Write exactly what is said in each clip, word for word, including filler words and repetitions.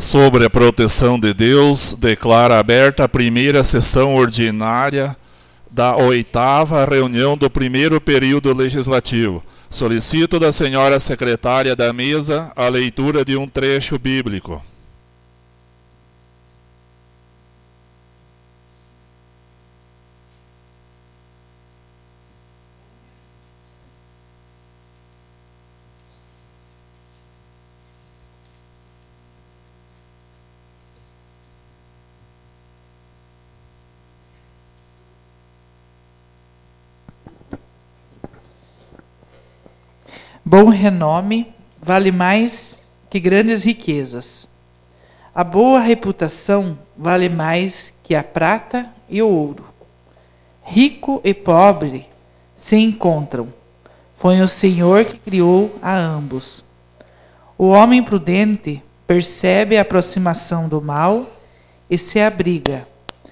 Sobre a proteção de Deus, declara aberta a primeira sessão ordinária da oitava reunião do primeiro período legislativo. Solicito da senhora secretária da mesa a leitura de um trecho bíblico. Bom renome vale mais que grandes riquezas. A boa reputação vale mais que a prata e o ouro. Rico e pobre se encontram. Foi o Senhor que criou a ambos. O homem prudente percebe a aproximação do mal e se abriga,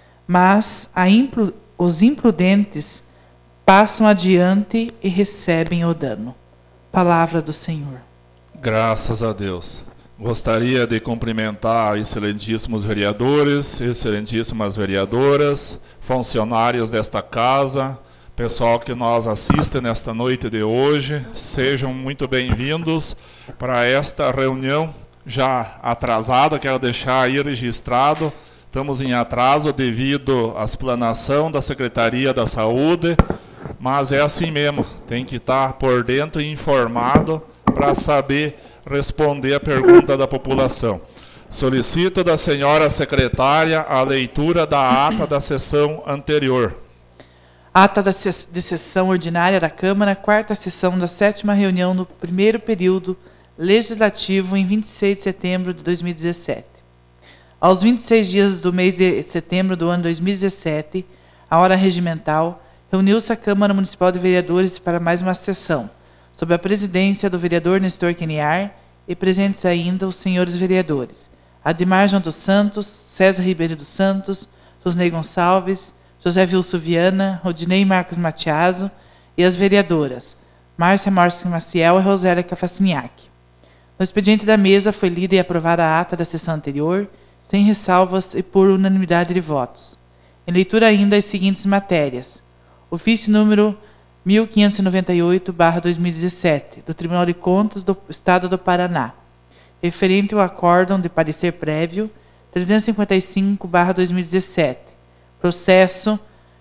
mas a impru- os imprudentes passam adiante e recebem o dano. Palavra do Senhor. Graças a Deus. Gostaria de cumprimentar excelentíssimos vereadores, excelentíssimas vereadoras, funcionários desta casa, pessoal que nos assiste nesta noite de hoje. Sejam muito bem-vindos para esta reunião já atrasada. Quero deixar aí registrado, estamos em atraso devido à explanação da Secretaria da Saúde, mas é assim mesmo, tem que estar por dentro e informado para saber responder a pergunta da população. Solicito da senhora secretária a leitura da ata da sessão anterior. Ata da ses- de sessão ordinária da Câmara, quarta sessão da sétima reunião no primeiro período legislativo em vinte e seis de setembro de dois mil e dezessete. Aos vinte e seis dias do mês de setembro do ano dois mil e dezessete, a hora regimental, reuniu-se a Câmara Municipal de Vereadores para mais uma sessão, sob a presidência do vereador Nestor Queniar e presentes ainda os senhores vereadores Ademar João dos Santos, César Ribeiro dos Santos, Josnei Gonçalves, José Vilso Viana, Rodinei Marcos Matiaso e as vereadoras Márcia Morski Maciel e Rosélia Cafaciniak. No expediente da mesa foi lida e aprovada a ata da sessão anterior, sem ressalvas e por unanimidade de votos. Em leitura ainda as seguintes matérias. Ofício número mil quinhentos e noventa e oito barra dois mil e dezessete, do Tribunal de Contas do Estado do Paraná, referente ao acórdão de parecer prévio trezentos e cinquenta e cinco barra dois mil e dezessete, processo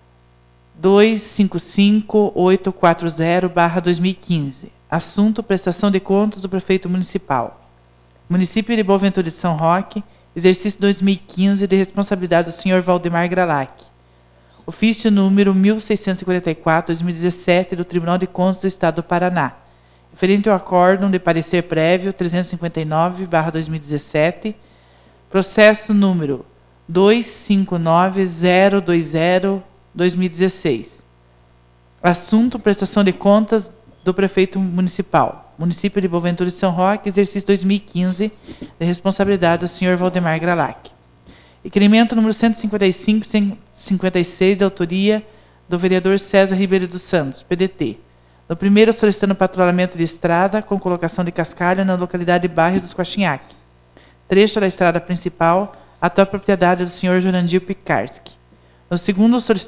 dois cinco cinco oito quatro zero barra dois mil e quinze, assunto prestação de contas do prefeito municipal. Município de Boa Ventura de São Roque, exercício dois mil e quinze, de responsabilidade do senhor Valdemar Gralac. Ofício número mil seiscentos e quarenta e quatro barra dois mil e dezessete do Tribunal de Contas do Estado do Paraná, referente ao acórdão de parecer prévio trezentos e cinquenta e nove barra dois mil e dezessete, processo número dois cinco nove zero dois zero barra dois mil e dezesseis. Assunto prestação de contas do prefeito municipal. Município de Boa Ventura de São Roque, exercício dois mil e quinze, de responsabilidade do senhor Valdemar Gralac. Requerimento número cento e cinquenta e cinco, cento e cinquenta e seis, de autoria do vereador César Ribeiro dos Santos, P D T. No primeiro, solicitando patrulhamento de estrada com colocação de cascalho na localidade Bairro dos Coxinhac. Trecho da estrada principal, atual propriedade do senhor Jurandir Pikarski. No segundo, solicitando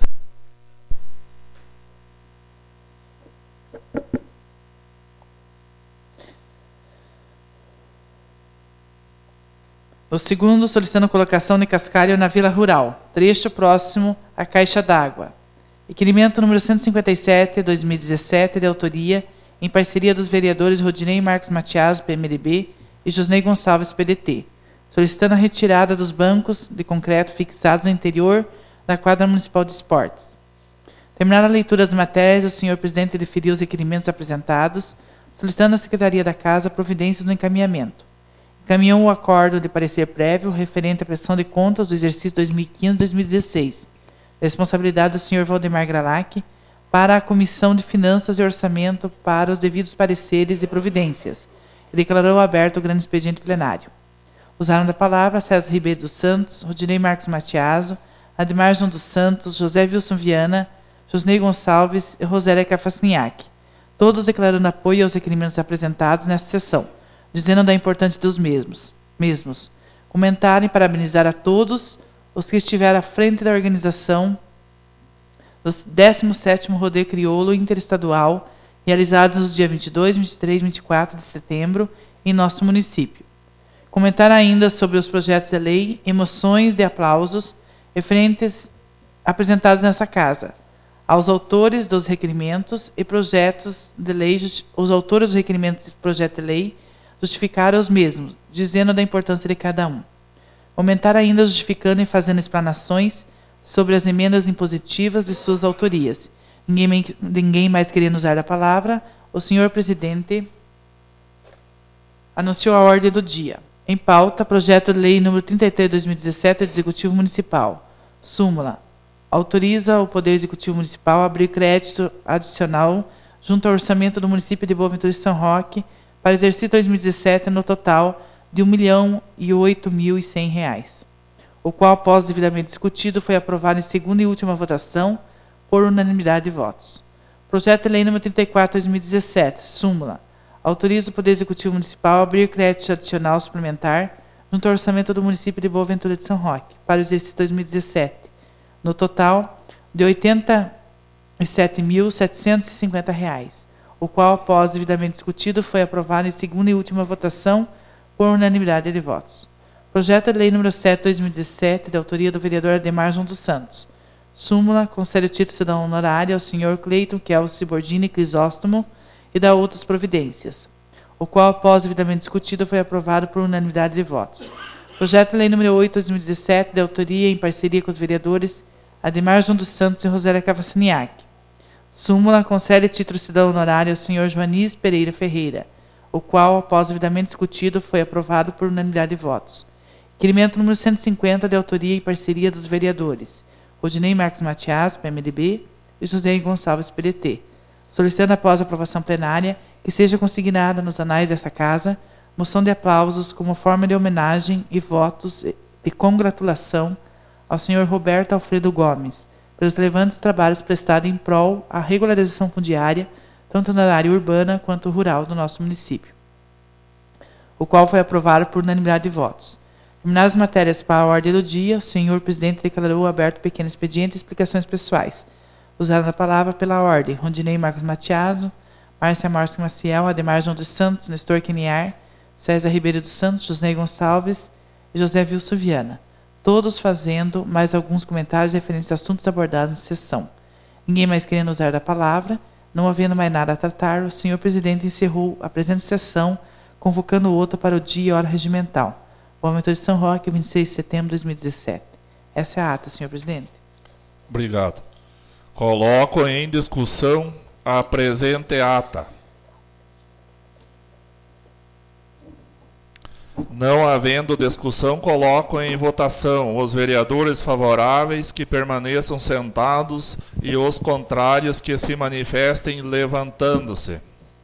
O segundo, solicitando colocação de cascalho na Vila Rural, trecho próximo à Caixa d'Água. Requerimento número cento e cinquenta e sete, barra dois mil e dezessete, de autoria, em parceria dos vereadores Rodinei Marcos Matias, P M D B, e Josnei Gonçalves, P D T, solicitando a retirada dos bancos de concreto fixados no interior da quadra municipal de esportes. Terminada a leitura das matérias, o senhor presidente deferiu os requerimentos apresentados, solicitando à Secretaria da Casa providências no encaminhamento. Encaminhou o acordo de parecer prévio referente à prestação de contas do exercício dois mil e quinze a dois mil e dezesseis, responsabilidade do senhor Valdemar Gralac, para a Comissão de Finanças e Orçamento para os devidos pareceres e providências, e declarou aberto o grande expediente plenário. Usaram da palavra César Ribeiro dos Santos, Rodinei Marcos Matiaso, Ademar João dos Santos, José Vilson Viana, Josnei Gonçalves e Rosélia Cafaciniak, todos declarando apoio aos requerimentos apresentados nesta sessão, dizendo da importância dos mesmos. mesmos. Comentar e parabenizar a todos os que estiveram à frente da organização do décimo sétimo Rodeio Crioulo Interestadual, realizado nos dias vinte e dois, vinte e três e vinte e quatro de setembro, em nosso município. Comentar ainda sobre os projetos de lei e moções de aplausos referentes apresentados nessa casa, aos autores dos requerimentos e projetos de lei, os autores dos requerimentos e projeto de lei justificaram os mesmos, dizendo da importância de cada um. Comentar ainda justificando e fazendo explanações sobre as emendas impositivas de suas autorias. Ninguém, ninguém mais querendo usar a palavra, o senhor presidente anunciou a ordem do dia. Em pauta, projeto de lei número trinta e três de dois mil e dezessete do Executivo Municipal. Súmula. Autoriza o Poder Executivo Municipal a abrir crédito adicional junto ao orçamento do município de Boa Ventura de São Roque para o exercício dois mil e dezessete no total de um milhão e oito mil e cem reais, o qual, após devidamente discutido, foi aprovado em segunda e última votação por unanimidade de votos. Projeto de lei número trinta e quatro de dois mil e dezessete, súmula. Autoriza o Poder Executivo Municipal a abrir crédito adicional suplementar junto ao orçamento do município de Boa Ventura de São Roque para o exercício dois mil e dezessete, no total de oitenta e sete mil setecentos e cinquenta reais, o qual, após devidamente discutido, foi aprovado em segunda e última votação por unanimidade de votos. Projeto de lei número sete de dois mil e dezessete, de autoria do vereador Ademar João dos Santos. Súmula, concede o título de cidadão honorário ao senhor Cleiton Kelso Cibordini Crisóstomo e dá outras providências, o qual, após devidamente discutido, foi aprovado por unanimidade de votos. Projeto de lei número oito de dois mil e dezessete, de autoria em parceria com os vereadores Ademar João dos Santos e Rosélia Cavassaniac. Súmula, concede título de cidadão honorário ao senhor Joanis Pereira Ferreira, o qual, após devidamente discutido, foi aprovado por unanimidade de votos. Requerimento número cento e cinquenta, de autoria e parceria dos vereadores Rodinei Marques Matias, P M D B, e José Gonçalves, P D T, solicitando, após a aprovação plenária, que seja consignada nos anais dessa casa moção de aplausos como forma de homenagem e votos de congratulação ao senhor Roberto Alfredo Gomes, pelos relevantes trabalhos prestados em prol à regularização fundiária, tanto na área urbana quanto rural do nosso município, o qual foi aprovado por unanimidade de votos. Terminadas as matérias para a ordem do dia, o senhor presidente declarou aberto pequeno expediente e explicações pessoais. Usaram a palavra pela ordem Rondinei Marcos Matiaso, Márcia Márcia Maciel, Ademar João dos Santos, Nestor Quiniar, César Ribeiro dos Santos, José Gonçalves e José Wilson Viana, todos fazendo mais alguns comentários referentes a assuntos abordados na sessão. Ninguém mais querendo usar da palavra, não havendo mais nada a tratar, o senhor presidente encerrou a presente sessão, convocando outra para o dia e hora regimental. Boa Ventura de São Roque, vinte e seis de setembro de dois mil e dezessete. Essa é a ata, senhor presidente. Obrigado. Coloco em discussão a presente ata. Não havendo discussão, coloco em votação os vereadores favoráveis que permaneçam sentados e os contrários que se manifestem levantando-se.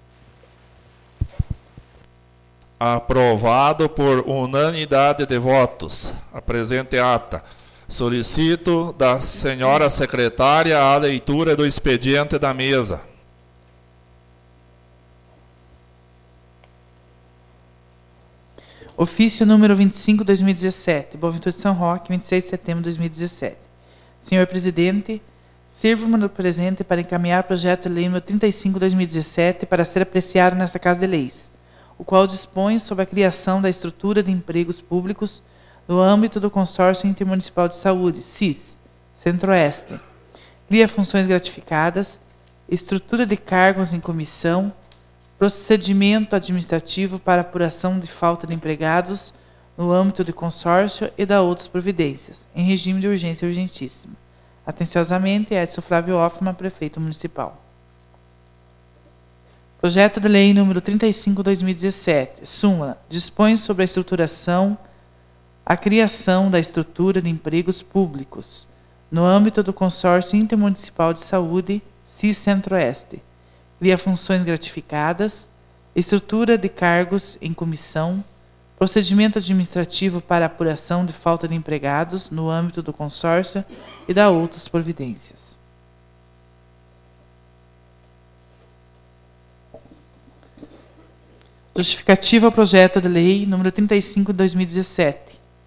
Aprovado por unanimidade de votos. A presente ata. Solicito da senhora secretária a leitura do expediente da mesa. Ofício número vinte e cinco de dois mil e dezessete, Boa Ventura de São Roque, vinte e seis de setembro de dois mil e dezessete. Senhor presidente, sirvo-me no presente para encaminhar o projeto de lei número trinta e cinco de dois mil e dezessete para ser apreciado nesta Casa de Leis, o qual dispõe sobre a criação da estrutura de empregos públicos no âmbito do Consórcio Intermunicipal de Saúde, C I S, Centro-Oeste. Cria funções gratificadas, estrutura de cargos em comissão, procedimento administrativo para apuração de falta de empregados no âmbito do consórcio e da outras providências, em regime de urgência urgentíssima. Atenciosamente, Edson Flávio Hoffmann, prefeito municipal. Projeto de lei número trinta e cinco de dois mil e dezessete, súmula, dispõe sobre a estruturação, a criação da estrutura de empregos públicos no âmbito do Consórcio Intermunicipal de Saúde, C I S Centro-Oeste. Cria funções gratificadas, estrutura de cargos em comissão, procedimento administrativo para apuração de falta de empregados no âmbito do consórcio e da outras providências. Justificativa ao projeto de lei número trinta e cinco de dois mil e dezessete.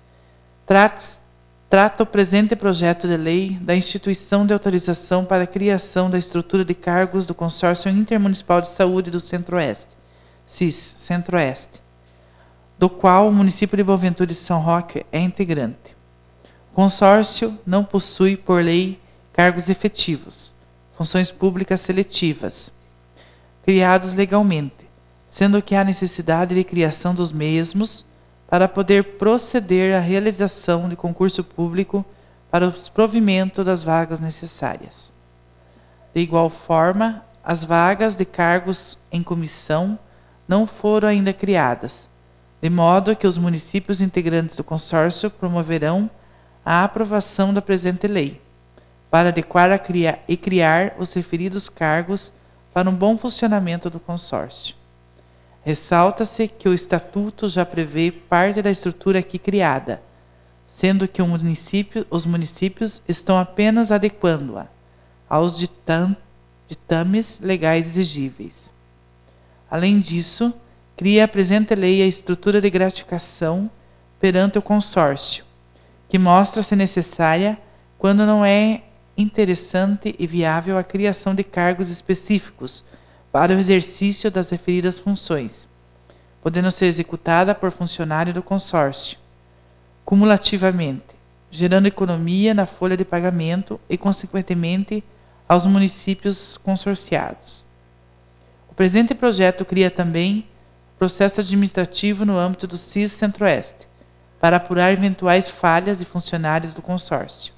Trata, trata o presente projeto de lei da instituição de autorização para a criação da estrutura de cargos do Consórcio Intermunicipal de Saúde do Centro-Oeste, C I S, Centro-Oeste, do qual o município de Boaventura de São Roque é integrante. O consórcio não possui, por lei, cargos efetivos, funções públicas seletivas, criados legalmente, sendo que há necessidade de criação dos mesmos para poder proceder à realização de concurso público para o provimento das vagas necessárias. De igual forma, as vagas de cargos em comissão não foram ainda criadas, de modo que os municípios integrantes do consórcio promoverão a aprovação da presente lei, para adequar a criar, e criar os referidos cargos para um bom funcionamento do consórcio. Ressalta-se que o Estatuto já prevê parte da estrutura aqui criada, sendo que o município, os municípios estão apenas adequando-a aos ditam, ditames legais exigíveis. Além disso, cria a presente lei a estrutura de gratificação perante o consórcio, que mostra-se necessária quando não é interessante e viável a criação de cargos específicos para o exercício das referidas funções, podendo ser executada por funcionário do consórcio, cumulativamente, gerando economia na folha de pagamento e, consequentemente, aos municípios consorciados. O presente projeto cria também processo administrativo no âmbito do C I S Centro-Oeste, para apurar eventuais falhas de funcionários do consórcio.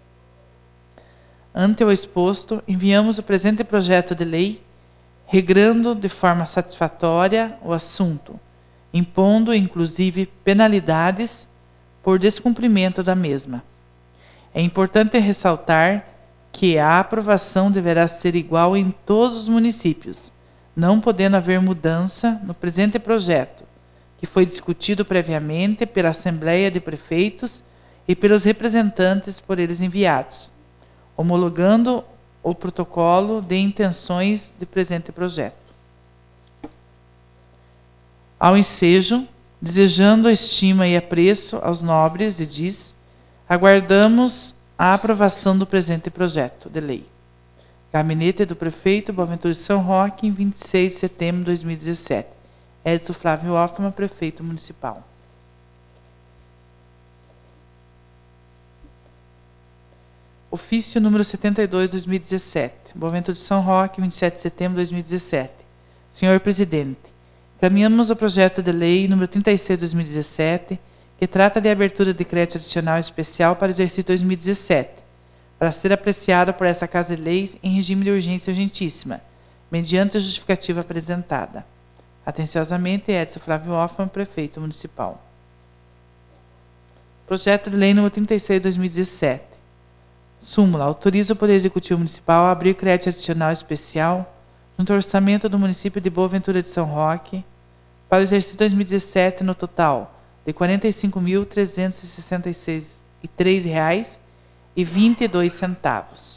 Ante o exposto, enviamos o presente projeto de lei, regrando de forma satisfatória o assunto, impondo, inclusive, penalidades por descumprimento da mesma. É importante ressaltar que a aprovação deverá ser igual em todos os municípios, não podendo haver mudança no presente projeto, que foi discutido previamente pela Assembleia de Prefeitos e pelos representantes por eles enviados, homologando o protocolo de intenções de presente projeto. Ao ensejo, desejando estima e apreço aos nobres e diz, aguardamos a aprovação do presente projeto de lei. Gabinete do Prefeito Boaventura de São Roque, em vinte e seis de setembro de dois mil e dezessete. Edson Flávio Hoffmann, Prefeito Municipal. Ofício número setenta e dois, dois mil e dezessete. Boaventura de São Roque, vinte e sete de setembro de dois mil e dezessete. Senhor Presidente, encaminhamos o projeto de lei número trinta e seis, dois mil e dezessete, que trata de abertura de crédito adicional especial para o exercício dois mil e dezessete, para ser apreciado por essa Casa de Leis em regime de urgência urgentíssima, mediante a justificativa apresentada. Atenciosamente, Edson Flávio Hoffmann, Prefeito Municipal. Projeto de Lei número trinta e seis, dois mil e dezessete. Súmula. Autoriza o Poder Executivo Municipal a abrir crédito adicional especial junto ao orçamento do município de Boaventura de São Roque para o exercício dois mil e dezessete no total de quarenta e cinco mil, trezentos e sessenta e três reais e vinte e dois centavos.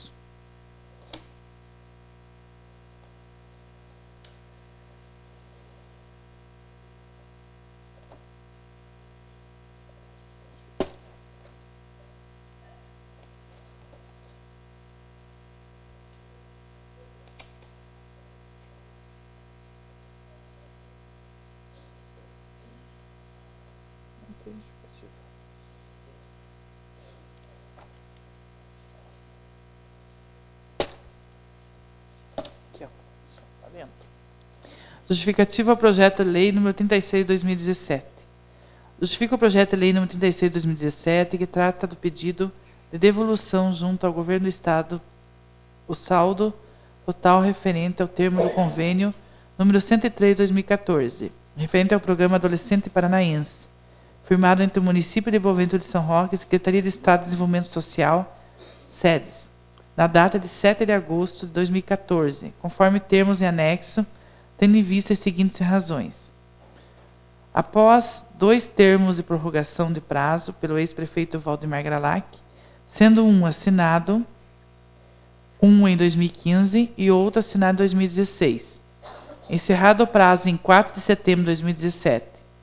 Justificativa ao projeto de lei número trinta e seis, dois mil e dezessete. Justifica o projeto de lei número trinta e seis, dois mil e dezessete, que trata do pedido de devolução junto ao Governo do Estado o saldo total referente ao termo do convênio número cento e três, dois mil e quatorze, referente ao Programa Adolescente Paranaense, firmado entre o município de Boaventura de São Roque e a Secretaria de Estado de Desenvolvimento Social, SEDES, na data de sete de agosto de dois mil e quatorze, conforme termos em anexo, tendo em vista as seguintes razões. Após dois termos de prorrogação de prazo pelo ex-prefeito Valdemar Gralac, sendo um assinado, um em dois mil e quinze e outro assinado em dois mil e dezesseis, encerrado o prazo em quatro de setembro de dois mil e dezessete,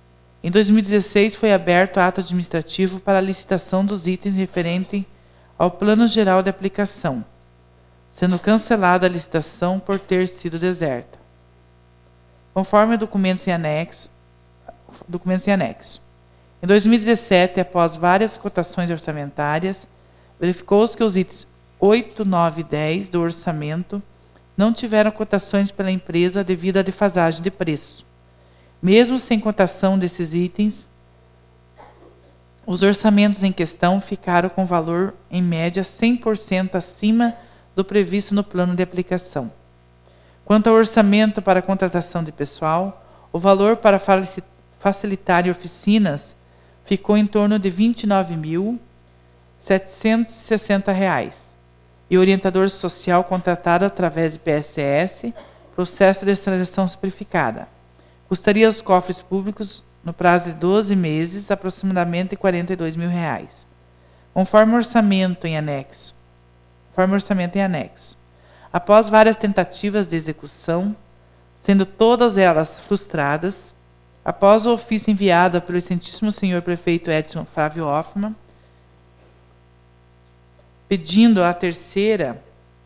Em dois mil e dezesseis, foi aberto ato administrativo para a licitação dos itens referentes ao Plano Geral de Aplicação, sendo cancelada a licitação por ter sido deserta. Conforme documentos em anexo, documentos em anexo. Em dois mil e dezessete, após várias cotações orçamentárias, verificou-se que os itens oito, nove e dez do orçamento não tiveram cotações pela empresa devido à defasagem de preço. Mesmo sem cotação desses itens, os orçamentos em questão ficaram com valor, em média, cem por cento acima do previsto no plano de aplicação. Quanto ao orçamento para a contratação de pessoal, o valor para facilitar oficinas ficou em torno de vinte e nove mil setecentos e sessenta reais. E o orientador social contratado através de P S S, processo de seleção simplificada, custaria aos cofres públicos, no prazo de doze meses, aproximadamente quarenta e dois mil reais. Conforme orçamento em anexo. Conforme orçamento em anexo. Após várias tentativas de execução, sendo todas elas frustradas, após o ofício enviado pelo excelentíssimo senhor prefeito Edson Flávio Hoffmann, pedindo a terceira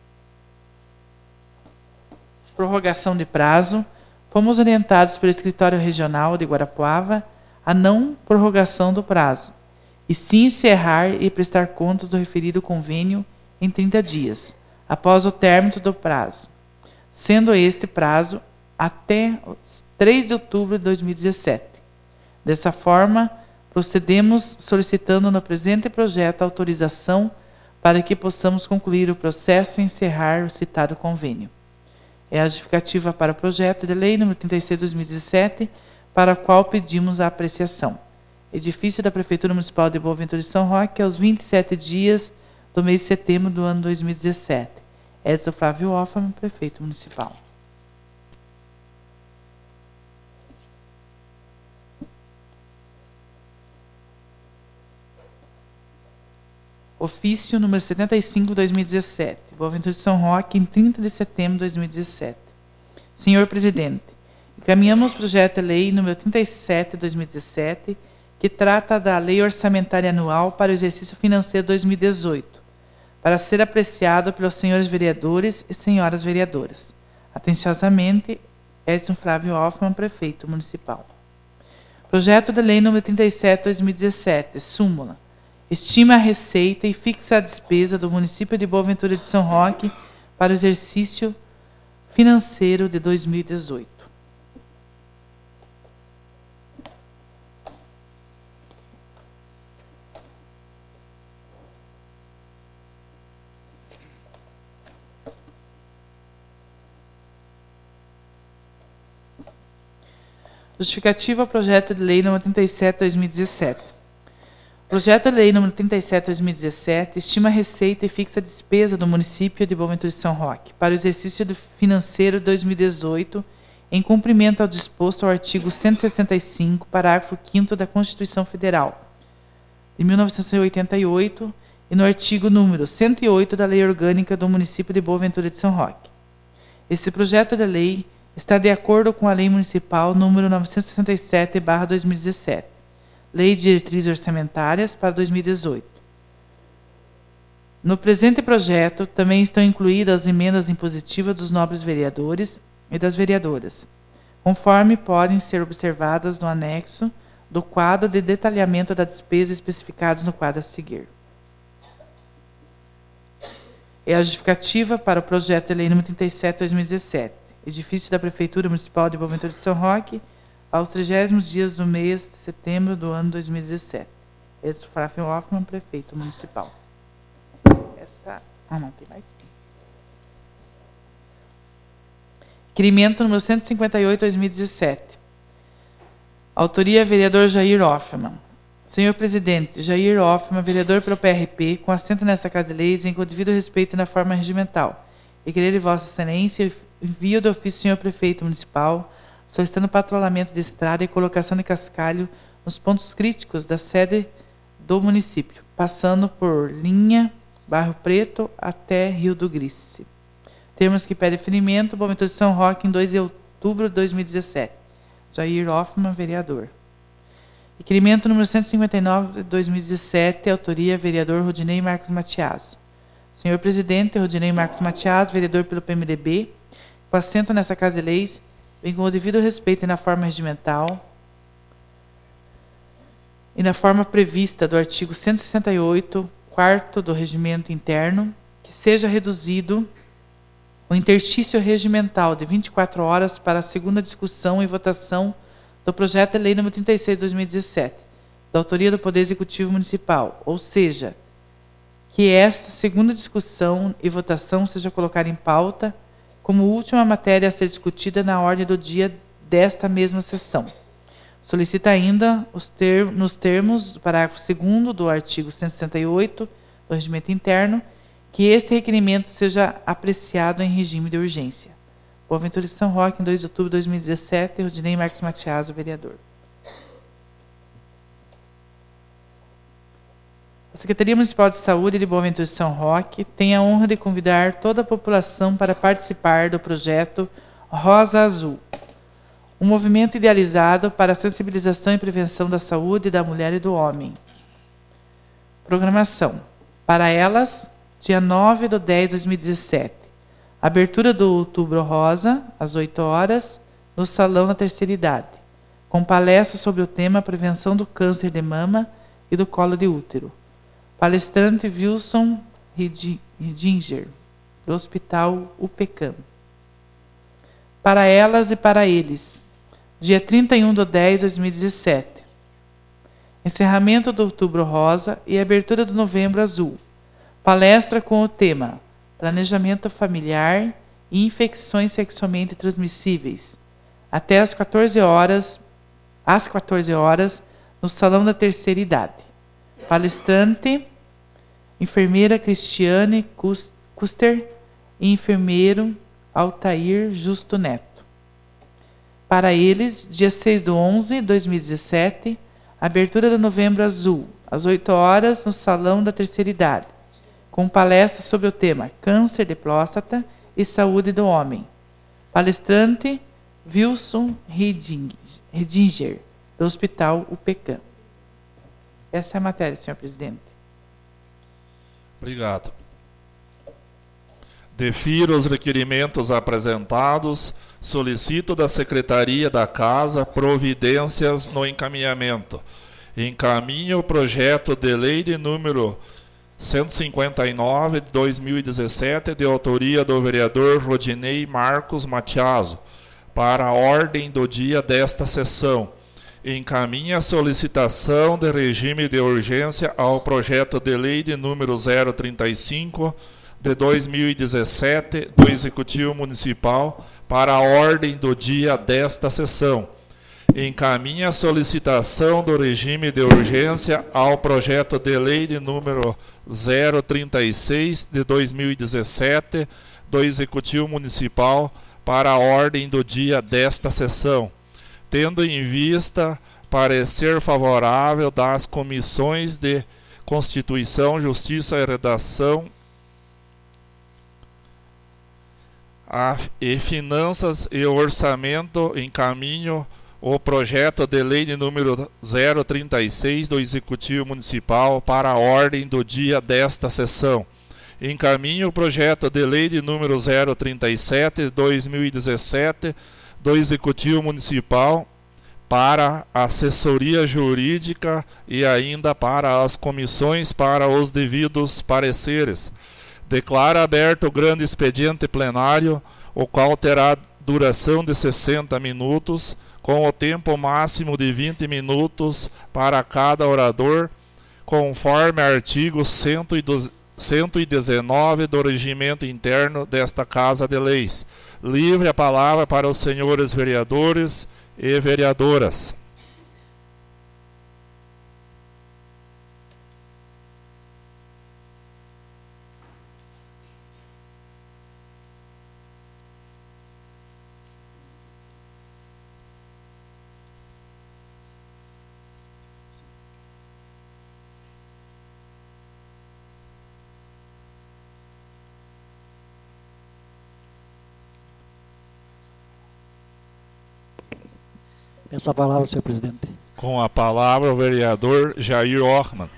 prorrogação de prazo, fomos orientados pelo Escritório Regional de Guarapuava a não prorrogação do prazo, e sim encerrar e prestar contas do referido convênio em trinta dias, após o término do prazo, sendo este prazo até três de outubro de dois mil e dezessete. Dessa forma, procedemos solicitando no presente projeto autorização para que possamos concluir o processo e encerrar o citado convênio. É a justificativa para o projeto de lei número trinta e seis de dois mil e dezessete, para o qual pedimos a apreciação. Edifício da Prefeitura Municipal de Boa Ventura de São Roque, aos vinte e sete dias do mês de setembro do ano dois mil e dezessete. Edson Flávio Hoffmann, Prefeito Municipal. Ofício número setenta e cinco de dois mil e dezessete. Boa Ventura de São Roque, em trinta de setembro de dois mil e dezessete. Senhor Presidente, encaminhamos o projeto de lei número trinta e sete de dois mil e dezessete, que trata da Lei Orçamentária Anual para o Exercício Financeiro dois mil e dezoito, para ser apreciado pelos senhores vereadores e senhoras vereadoras. Atenciosamente, Edson Flávio Hoffmann, Prefeito Municipal. Projeto de Lei número trinta e sete de dois mil e dezessete, súmula. Estima a receita e fixa a despesa do município de Boa Ventura de São Roque para o exercício financeiro de dois mil e dezoito. Justificativa ao projeto de lei número trinta e sete de dois mil e dezessete. Projeto de lei número trinta e sete de dois mil e dezessete estima a receita e fixa a despesa do município de Boa Ventura de São Roque para o exercício financeiro de dois mil e dezoito, em cumprimento ao disposto ao artigo cento e sessenta e cinco, parágrafo quinto da Constituição Federal de mil novecentos e oitenta e oito e no artigo número cento e oito da Lei Orgânica do município de Boa Ventura de São Roque. Esse projeto de lei está de acordo com a Lei Municipal número novecentos e sessenta e sete barra dois mil e dezessete, Lei de Diretrizes Orçamentárias para dois mil e dezoito. No presente projeto também estão incluídas as emendas impositivas dos nobres vereadores e das vereadoras, conforme podem ser observadas no anexo do quadro de detalhamento da despesa especificados no quadro a seguir. É a justificativa para o projeto de lei número trinta e sete de dois mil e dezessete, edifício da Prefeitura Municipal de Boa Ventura de São Roque, aos trigésimos dias do mês de setembro do ano dois mil e dezessete. Edson Flávio Hoffmann, Prefeito Municipal. Essa... Ah, não, tem mais. Requerimento número cento e cinquenta e oito de dois mil e dezessete. Autoria, vereador Jair Hoffmann. Senhor Presidente, Jair Hoffmann, vereador pelo P R P, com assento nesta Casa de Leis, vem com o devido respeito na forma regimental. E querer de Vossa Excelência, envio do ofício do senhor Prefeito Municipal, solicitando patrulhamento de estrada e colocação de cascalho nos pontos críticos da sede do município, passando por Linha, Barro Preto, até Rio do Grice. Termos que pede deferimento, Boa Ventura de São Roque, em dois de outubro de dois mil e dezessete. Jair Hoffmann, vereador. Requerimento número cento e cinquenta e nove de dois mil e dezessete, autoria vereador Rodinei Marques Matias. Senhor presidente, Rodinei Marques Matias, vereador pelo P M D B, com assento nessa Casa de Leis, bem com o devido respeito e na forma regimental e na forma prevista do artigo cento e sessenta e oito, quarto do Regimento Interno, que seja reduzido o interstício regimental de vinte e quatro horas para a segunda discussão e votação do projeto de lei número trinta e seis de dois mil e dezessete, da autoria do Poder Executivo Municipal, ou seja, que esta segunda discussão e votação seja colocada em pauta como última matéria a ser discutida na ordem do dia desta mesma sessão. Solicita ainda, os ter, nos termos do parágrafo segundo do artigo cento e sessenta e oito do Regimento Interno, que este requerimento seja apreciado em regime de urgência. Boaventura de São Roque, em dois de outubro de dois mil e dezessete, Rodinei Marques Matias, o vereador. A Secretaria Municipal de Saúde de Boaventura de São Roque tem a honra de convidar toda a população para participar do projeto Rosa Azul, um movimento idealizado para a sensibilização e prevenção da saúde da mulher e do homem. Programação. Para elas, dia nove de dez de dois mil e dezessete. Abertura do Outubro Rosa, às oito horas, no Salão da Terceira Idade, com palestra sobre o tema Prevenção do Câncer de Mama e do Colo de Útero. Palestrante Wilson Ridinger, do Hospital U P C A M. Para elas e para eles, dia trinta e um de dez de dois mil e dezessete. Encerramento do Outubro Rosa e abertura do Novembro Azul. Palestra com o tema Planejamento Familiar e Infecções Sexualmente Transmissíveis. Até às quatorze horas, às quatorze horas, no Salão da Terceira Idade. Palestrante, enfermeira Cristiane Custer e enfermeiro Altair Justo Neto. Para eles, dia seis de onze de dois mil e dezessete, abertura do Novembro Azul, às oito horas, no Salão da Terceira Idade, com palestra sobre o tema Câncer de Próstata e Saúde do Homem. Palestrante, Wilson Ridinger, do Hospital U P C A M. Essa é a matéria, senhor presidente. Obrigado. Defiro os requerimentos apresentados. Solicito da Secretaria da Casa providências no encaminhamento. Encaminho o projeto de lei de número cento e cinquenta e nove de dois mil e dezessete, de autoria do vereador Rodinei Marcos Matiaso, para a ordem do dia desta sessão. Encaminha a solicitação de regime de urgência ao projeto de lei de número zero trinta e cinco de dois mil e dezessete do Executivo Municipal para a ordem do dia desta sessão. Encaminha a solicitação do regime de urgência ao projeto de lei de número zero trinta e seis de dois mil e dezessete do Executivo Municipal para a ordem do dia desta sessão, tendo em vista parecer favorável das comissões de Constituição, Justiça e Redação e Finanças e Orçamento. Encaminho o projeto de lei de número zero trinta e seis do Executivo Municipal para a ordem do dia desta sessão. Encaminho o projeto de lei de número zero trinta e sete de dois mil e dezessete do Executivo Municipal para a assessoria jurídica e ainda para as comissões para os devidos pareceres. Declara aberto o grande expediente plenário, o qual terá duração de sessenta minutos, com o tempo máximo de vinte minutos para cada orador, conforme artigo cento e dezenove do Regimento Interno desta Casa de Leis. Livre a palavra para os senhores vereadores e vereadoras. Peço a palavra, senhor presidente. Com a palavra o vereador Jair Orman.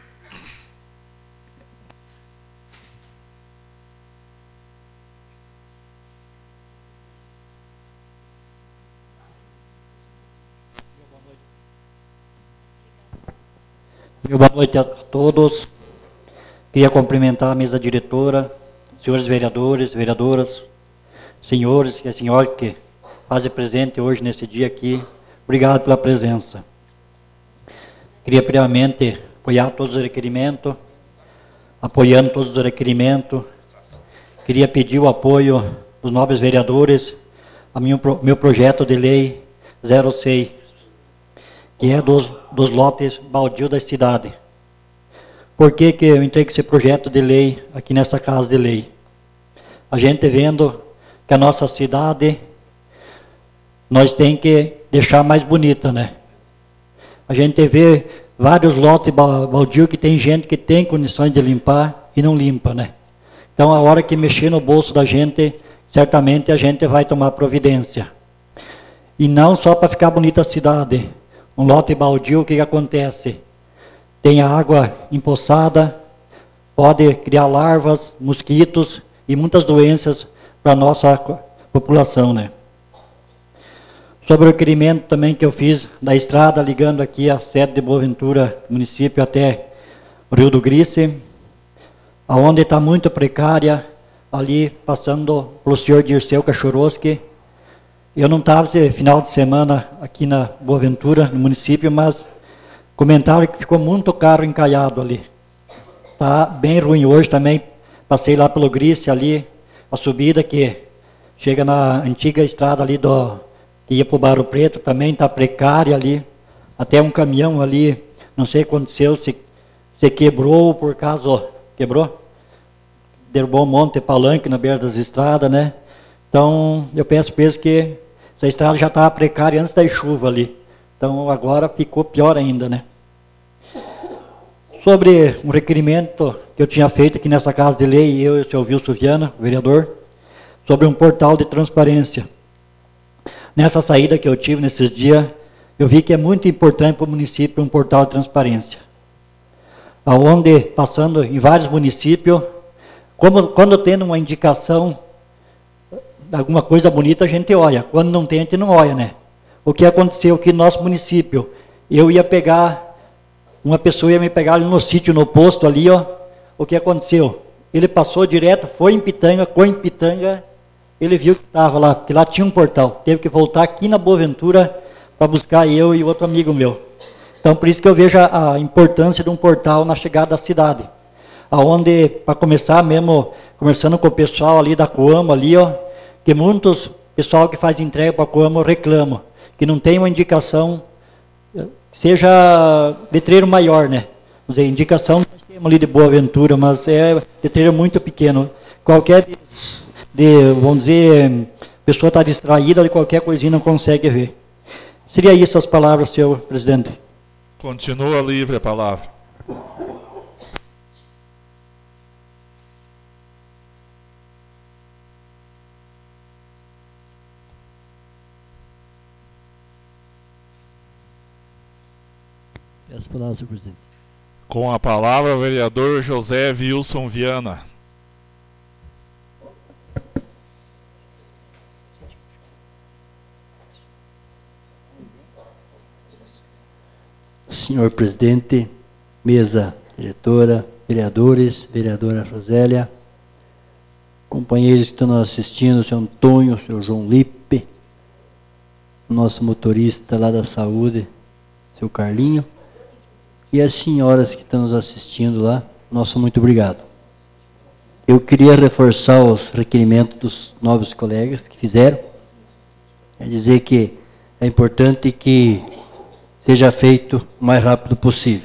Boa noite a todos. Queria cumprimentar a mesa diretora, senhores vereadores, vereadoras, senhores e senhoras que fazem presente hoje nesse dia aqui. Obrigado pela presença. Queria primeiramente apoiar todos os requerimentos, apoiando todos os requerimentos. Queria pedir o apoio dos nobres vereadores a meu, meu projeto de lei zero seis, que é dos, dos lotes baldios da cidade. Por que que eu entrei com esse projeto de lei aqui nessa casa de lei? A gente vendo que a nossa cidade, nós tem que deixar mais bonita, né? A gente vê vários lotes baldios que tem gente que tem condições de limpar e não limpa, né? Então, a hora que mexer no bolso da gente, certamente a gente vai tomar providência. E não só para ficar bonita a cidade. Um lote baldio, o que, que acontece? Tem a água empoçada, pode criar larvas, mosquitos e muitas doenças para a nossa população, né? Sobre o requerimento também que eu fiz da estrada, ligando aqui a sede de Boa Ventura, município, até o Rio do Grice, aonde está muito precária, ali passando pelo senhor Dirceu Kachorowski. Eu não estava esse final de semana aqui na Boa Ventura, no município, mas comentaram que ficou muito caro encalhado ali. Está bem ruim hoje também. Passei lá pelo Grice ali, a subida que chega na antiga estrada ali do, que ia para o Barro Preto, também está precária ali. Até um caminhão ali, não sei o que aconteceu, se, se quebrou por causa, quebrou? Derrubou um monte de palanque na beira das estradas, né? Então, eu peço para eles que essa estrada já estava precária antes da chuva ali. Então, agora ficou pior ainda, né? Sobre um requerimento que eu tinha feito aqui nessa casa de lei, eu e o senhor Wilson Viana, vereador, sobre um portal de transparência. Nessa saída que eu tive nesses dias, eu vi que é muito importante para o município um portal de transparência. Onde, passando em vários municípios, como, quando tendo uma indicação de alguma coisa bonita, a gente olha. Quando não tem, a gente não olha, né? O que aconteceu aqui no nosso município? Eu ia pegar, uma pessoa ia me pegar ali no sítio, no posto ali, ó. O que aconteceu? Ele passou direto, foi em Pitanga, com em Pitanga, ele viu que estava lá, porque lá tinha um portal. Teve que voltar aqui na Boa Ventura para buscar eu e outro amigo meu. Então, por isso que eu vejo a, a importância de um portal na chegada da cidade. Aonde, para começar mesmo, conversando com o pessoal ali da Coamo, ali, ó, que muitos pessoal que faz entrega para a Coamo reclamam, que não tem uma indicação, seja letreiro maior, né? Quer dizer, indicação nós temos ali de Boa Ventura, mas é letreiro muito pequeno. Qualquer, de, de, vamos dizer, pessoa está distraída, de qualquer coisinha não consegue ver. Seria isso as palavras, senhor presidente. Continua livre a palavra. As palavras, senhor presidente. Com a palavra, o vereador José Wilson Viana. Senhor presidente, mesa diretora, vereadores, vereadora Rosélia, companheiros que estão nos assistindo, o senhor Antônio, o senhor João Lipe, nosso motorista lá da saúde, seu Carlinho, e as senhoras que estão nos assistindo lá, nosso muito obrigado. Eu queria reforçar os requerimentos dos novos colegas que fizeram, é dizer que é importante que seja feito o mais rápido possível.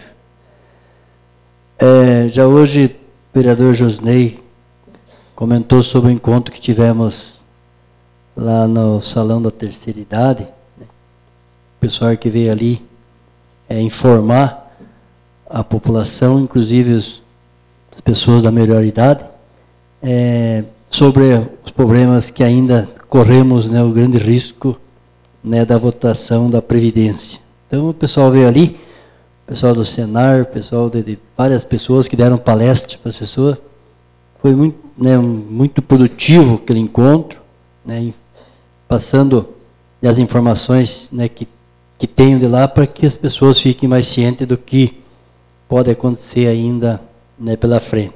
É, já hoje, o vereador Josnei comentou sobre o encontro que tivemos lá no Salão da Terceira Idade, né? O pessoal que veio ali é, informar a população, inclusive os, as pessoas da melhor idade, é, sobre os problemas que ainda corremos, né, o grande risco, né, da votação da Previdência. Então o pessoal veio ali, o pessoal do Senar, o pessoal de, de várias pessoas que deram palestra para as pessoas. Foi muito, né, muito produtivo aquele encontro, né, passando as informações, né, que, que tenho de lá para que as pessoas fiquem mais cientes do que pode acontecer ainda, né, pela frente.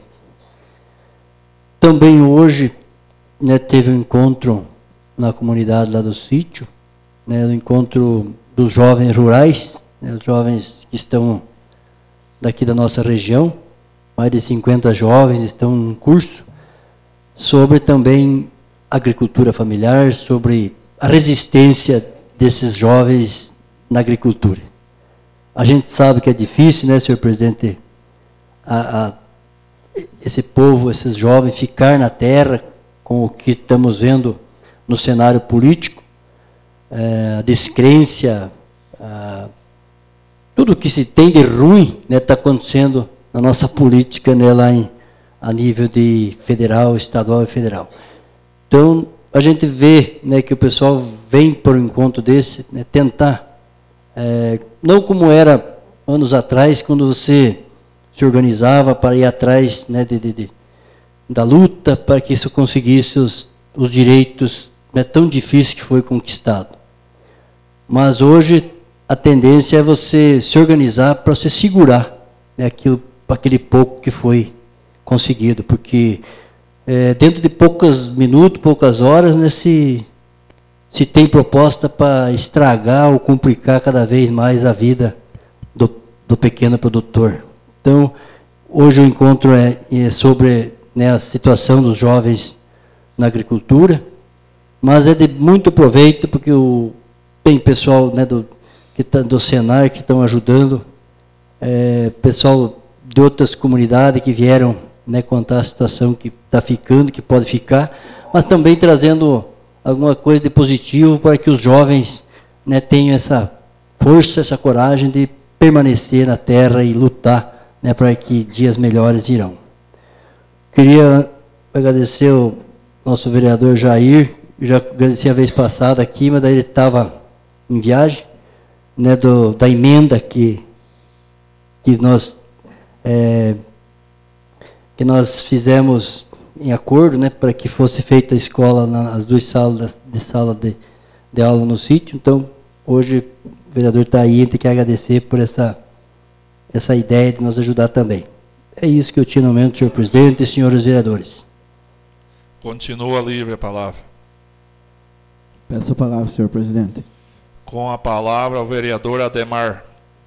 Também hoje, né, teve um encontro na comunidade lá do sítio, né, o encontro dos jovens rurais, né, os jovens que estão daqui da nossa região, mais de cinquenta jovens estão em curso, sobre também agricultura familiar, sobre a resistência desses jovens na agricultura. A gente sabe que é difícil, né, senhor presidente, a, a, esse povo, esses jovens, ficar na terra com o que estamos vendo no cenário político, é, a descrença, a, tudo que se tem de ruim está, né, tá acontecendo na nossa política, né, lá em, a nível de federal, estadual e federal. Então, a gente vê, né, que o pessoal vem para um encontro desse, né, tentar, é, não como era anos atrás, quando você se organizava para ir atrás, né, de, de, de, da luta para que isso conseguisse os, os direitos, né, tão difícil que foi conquistado. Mas hoje a tendência é você se organizar para você segurar, né, aquilo, aquele pouco que foi conseguido, porque é, dentro de poucos minutos, poucas horas, né, se, se tem proposta para estragar ou complicar cada vez mais a vida do, do pequeno produtor. Então, hoje o encontro é, é sobre, né, a situação dos jovens na agricultura, mas é de muito proveito, porque o, tem pessoal, né, do, que tá, do Senar que estão ajudando, é, pessoal de outras comunidades que vieram, né, contar a situação que está ficando, que pode ficar, mas também trazendo alguma coisa de positivo para que os jovens, né, tenham essa força, essa coragem de permanecer na terra e lutar, né, para que dias melhores irão. Queria agradecer o nosso vereador Jair, já agradeci a vez passada aqui, mas daí ele estava em viagem, né, do, da emenda que, que nós é, que nós fizemos em acordo, né, para que fosse feita a escola nas duas salas de sala de, de aula no sítio. Então, hoje o vereador está aí, tem que agradecer por essa, essa ideia de nos ajudar também. É isso que eu tinha no momento, senhor presidente e senhores vereadores. Continua livre a palavra. Peço a palavra, senhor presidente. Com a palavra o vereador Ademar.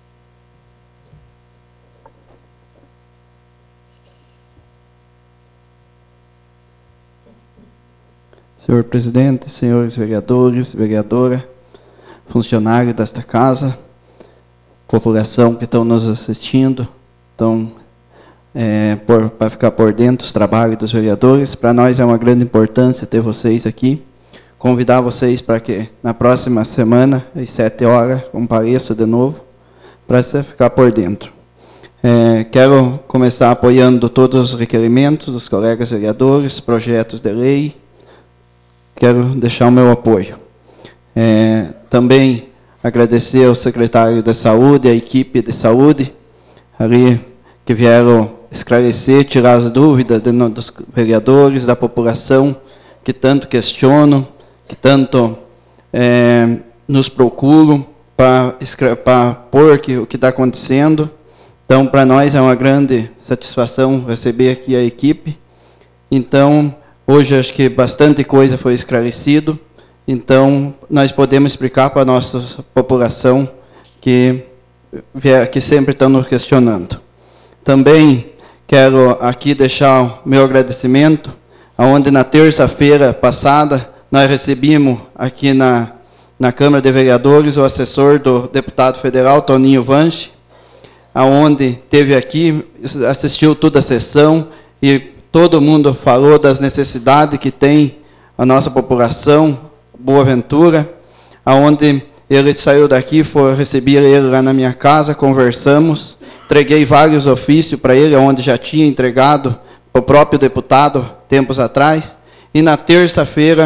Senhor presidente, senhores vereadores, vereadora, funcionário desta casa, população que estão nos assistindo, estão é, para ficar por dentro dos trabalhos dos vereadores, para nós é uma grande importância ter vocês aqui. Convidar vocês para que na próxima semana, às sete horas, compareçam de novo, para você ficar por dentro. É, quero começar apoiando todos os requerimentos dos colegas vereadores, projetos de lei. Quero deixar o meu apoio. É, também agradecer ao secretário de Saúde, à equipe de saúde, ali que vieram esclarecer, tirar as dúvidas de, dos vereadores, da população, que tanto questionam, que tanto é, nos procuram para pôr que, o que está acontecendo. Então, para nós é uma grande satisfação receber aqui a equipe. Então, hoje acho que bastante coisa foi esclarecido. Então, nós podemos explicar para a nossa população que, que sempre estão nos questionando. Também quero aqui deixar o meu agradecimento, onde na terça-feira passada, nós recebemos aqui na, na Câmara de Vereadores o assessor do deputado federal, Toninho Vanche, aonde teve aqui, assistiu toda a sessão e todo mundo falou das necessidades que tem a nossa população, Boa Ventura, aonde ele saiu daqui, foi receber ele lá na minha casa, conversamos, entreguei vários ofícios para ele, onde já tinha entregado o próprio deputado tempos atrás, e na terça-feira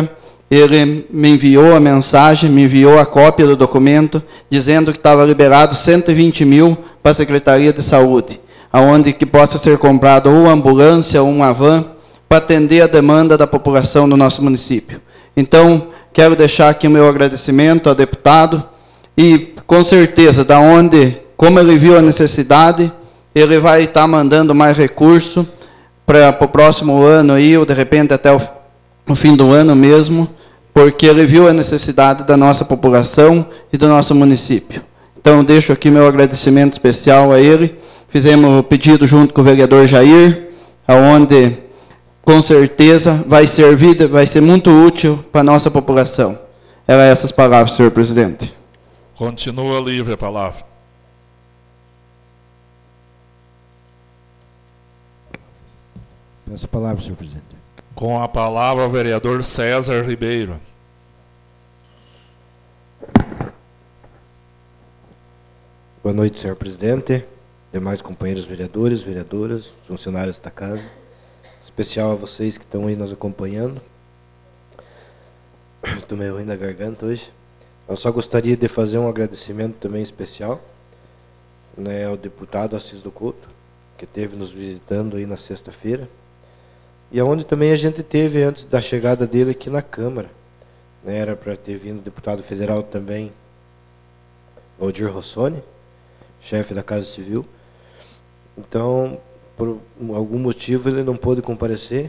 ele me enviou a mensagem, me enviou a cópia do documento, dizendo que estava liberado cento e vinte mil para a Secretaria de Saúde, aonde que possa ser comprado ou ambulância ou uma van para atender a demanda da população do nosso município. Então, quero deixar aqui o meu agradecimento ao deputado e, com certeza, da onde, como ele viu a necessidade, ele vai estar mandando mais recurso para o próximo ano, aí, ou de repente até o, o fim do ano mesmo, porque ele viu a necessidade da nossa população e do nosso município. Então, deixo aqui meu agradecimento especial a ele. Fizemos o pedido junto com o vereador Jair, aonde, com certeza, vai servir, vai ser muito útil para a nossa população. Eram essas palavras, senhor presidente. Continua livre a palavra. Peço a palavra, senhor presidente. Com a palavra, o vereador César Ribeiro. Boa noite, senhor presidente, demais companheiros vereadores, vereadoras, funcionários da casa, em especial a vocês que estão aí nos acompanhando. Estou meio ruim da garganta hoje. Eu só gostaria de fazer um agradecimento também especial, né, ao deputado Assis do Couto, que esteve nos visitando aí na sexta-feira, e aonde também a gente teve antes da chegada dele aqui na Câmara, né, era para ter vindo o deputado federal também, Valdir Rossoni, chefe da Casa Civil. Então, por algum motivo ele não pôde comparecer,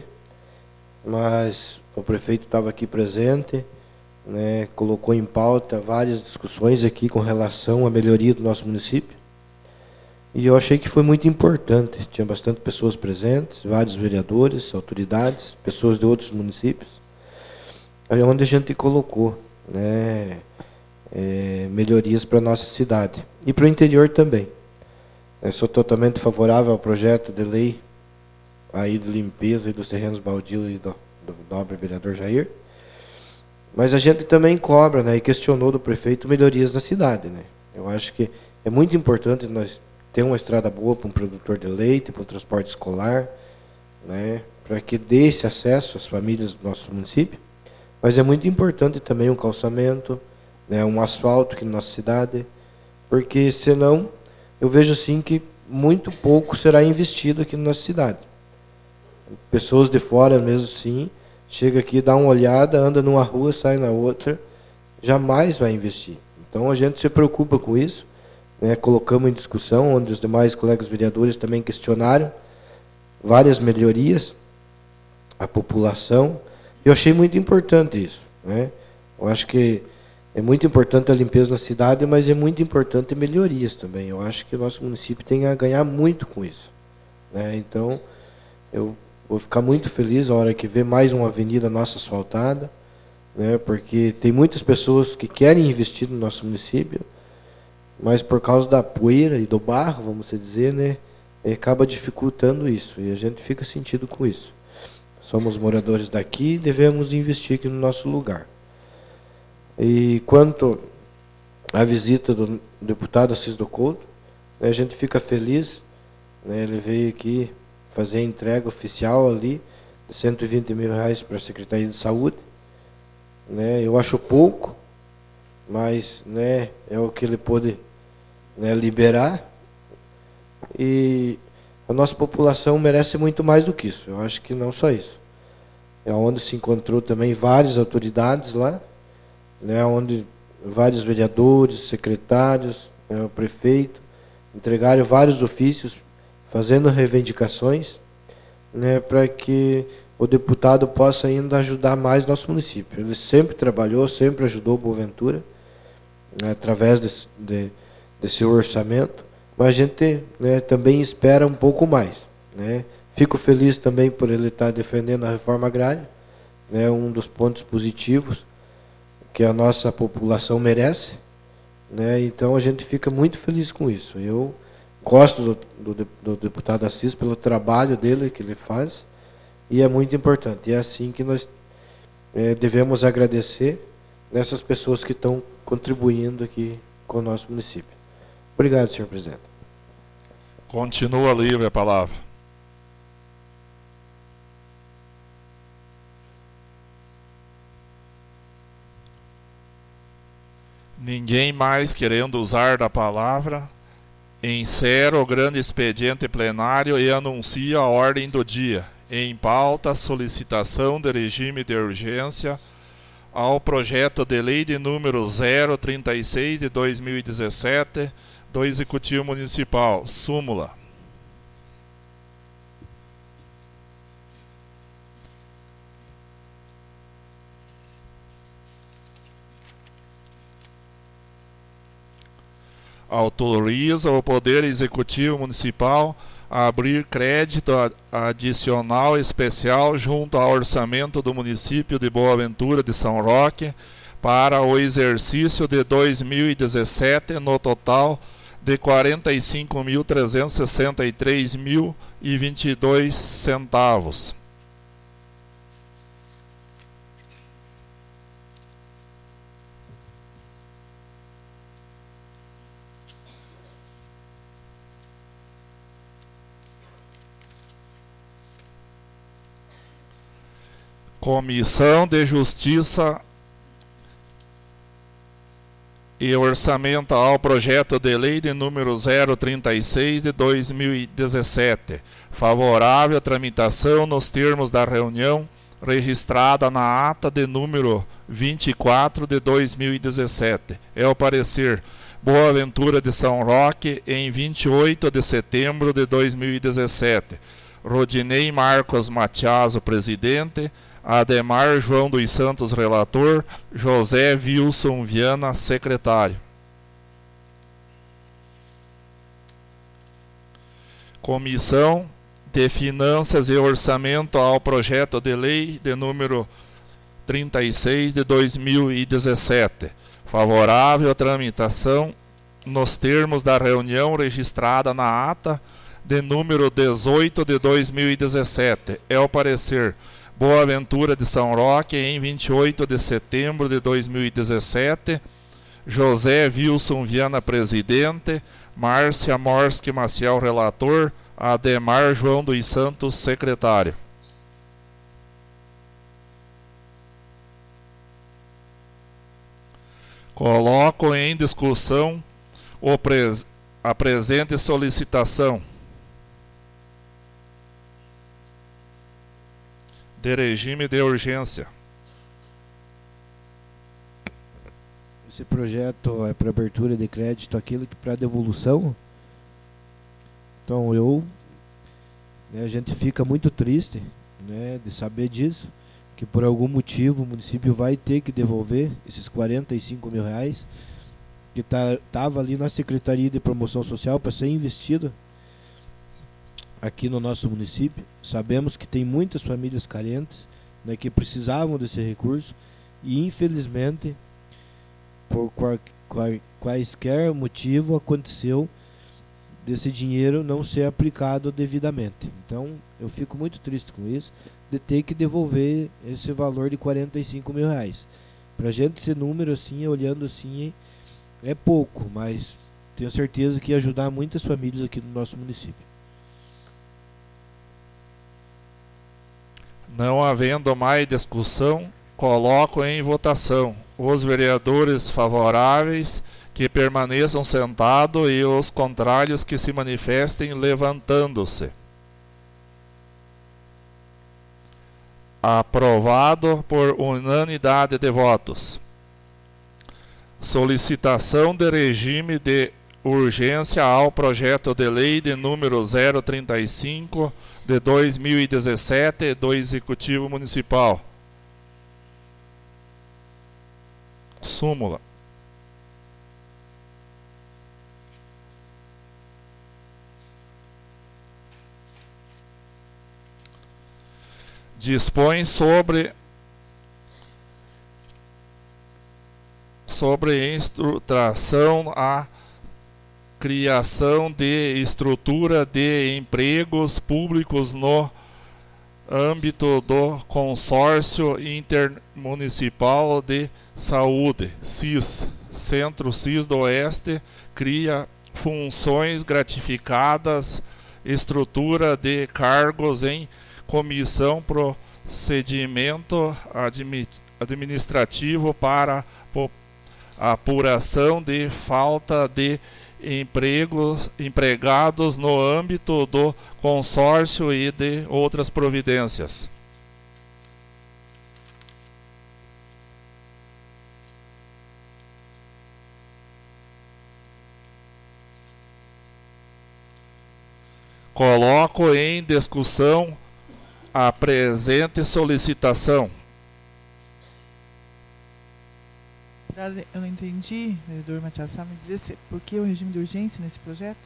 mas o prefeito estava aqui presente, né, colocou em pauta várias discussões aqui com relação à melhoria do nosso município. E eu achei que foi muito importante. Tinha bastante pessoas presentes, vários vereadores, autoridades, pessoas de outros municípios, onde a gente colocou, né, é, melhorias para a nossa cidade e para o interior também. Eu sou totalmente favorável ao projeto de lei aí de limpeza e dos terrenos baldios e do, do nobre vereador Jair. Mas a gente também cobra, né, e questionou do prefeito melhorias na cidade, né. Eu acho que é muito importante nós ter uma estrada boa para um produtor de leite, para o transporte escolar, né, para que dê esse acesso às famílias do nosso município. Mas é muito importante também um calçamento, né, um asfalto aqui na nossa cidade, porque senão eu vejo assim que muito pouco será investido aqui na nossa cidade. Pessoas de fora mesmo assim, chega aqui, dá uma olhada, anda numa rua, sai na outra, jamais vai investir. Então a gente se preocupa com isso, né, colocamos em discussão, onde os demais colegas vereadores também questionaram várias melhorias à população. Eu achei muito importante isso, né? Eu acho que é muito importante a limpeza na cidade, mas é muito importante melhorias também. Eu acho que o nosso município tem a ganhar muito com isso, né? Então, eu vou ficar muito feliz a hora que ver mais uma avenida nossa asfaltada, né? Porque tem muitas pessoas que querem investir no nosso município, mas por causa da poeira e do barro, vamos dizer, né, acaba dificultando isso, e a gente fica sentido com isso. Somos moradores daqui e devemos investir aqui no nosso lugar. E quanto à visita do deputado Assis do Couto, a gente fica feliz, né, ele veio aqui fazer a entrega oficial ali de cento e vinte mil reais para a Secretaria de Saúde, né. Eu acho pouco, mas, né, é o que ele pôde, né, liberar, e a nossa população merece muito mais do que isso. Eu acho que não só isso. É onde se encontrou também várias autoridades lá, né, onde vários vereadores, secretários, né, o prefeito, entregaram vários ofícios fazendo reivindicações, né, para que o deputado possa ainda ajudar mais nosso município. Ele sempre trabalhou, sempre ajudou o Boaventura, né, através desse, de, desse orçamento, mas a gente, né, também espera um pouco mais, né. Fico feliz também por ele estar defendendo a reforma agrária, né, um dos pontos positivos que a nossa população merece, né. Então a gente fica muito feliz com isso. Eu gosto do, do, do deputado Assis pelo trabalho dele que ele faz, e é muito importante. E é assim que nós é, devemos agradecer nessas pessoas que estão contribuindo aqui com o nosso município. Obrigado, senhor presidente. Continua livre a palavra. Ninguém mais querendo usar da palavra, encerro o grande expediente plenário e anuncio a ordem do dia. Em pauta, solicitação de regime de urgência ao projeto de lei de número zero trinta e seis de dois mil e dezessete do Executivo Municipal. Súmula. Autoriza o Poder Executivo Municipal a abrir crédito adicional especial junto ao orçamento do município de Boa Ventura de São Roque para o exercício de dois mil e dezessete, no total de quarenta e cinco mil trezentos e sessenta e três reais e vinte e dois centavos. Comissão de Justiça e Orçamento ao projeto de lei de número zero trinta e seis de dois mil e dezessete. Favorável à tramitação nos termos da reunião registrada na ata de número vinte e quatro de dois mil e dezessete. É o parecer Boa Ventura de São Roque em vinte e oito de setembro de dois mil e dezessete. Rodinei Marcos Matiaso, presidente. Ademar João dos Santos, relator. José Wilson Viana, secretário. Comissão de Finanças e Orçamento ao projeto de lei de número trinta e seis de dois mil e dezessete. Favorável à tramitação nos termos da reunião registrada na ata de número dezoito de dois mil e dezessete. É o parecer Boa Ventura de São Roque em vinte e oito de setembro de dois mil e dezessete. José Wilson Viana, presidente. Márcia Morski Maciel, relator. Ademar João dos Santos, secretário. Coloco em discussão o pres a presente solicitação de regime de urgência. Esse projeto é para abertura de crédito, aquilo que para devolução. Então eu, né, a gente fica muito triste, né, de saber disso, que por algum motivo o município vai ter que devolver esses quarenta e cinco mil reais que tá, tava ali na Secretaria de Promoção Social para ser investido aqui no nosso município. Sabemos que tem muitas famílias carentes, né, que precisavam desse recurso e infelizmente por qual, qual, quaisquer motivo aconteceu desse dinheiro não ser aplicado devidamente. Então eu fico muito triste com isso, de ter que devolver esse valor de quarenta e cinco mil reais. Pra gente, esse número assim, olhando assim, é pouco, mas tenho certeza que ia ajudar muitas famílias aqui no nosso município. Não havendo mais discussão, coloco em votação. Os vereadores favoráveis que permaneçam sentados e os contrários que se manifestem levantando-se. Aprovado por unanimidade de votos. Solicitação de regime de urgência ao projeto de lei de número zero trinta e cinco de dois mil e dezessete do Executivo Municipal. Súmula. Dispõe sobre sobre instrutação a criação de estrutura de empregos públicos no âmbito do Consórcio Intermunicipal de Saúde, C I S. Centro C I S do Oeste cria funções gratificadas, estrutura de cargos em comissão, procedimento administrativo para apuração de falta de empregos, empregados no âmbito do consórcio e de outras providências. Coloco em discussão a presente solicitação. Eu não entendi, vereador Matias, sabe me dizer se, por que o regime de urgência nesse projeto?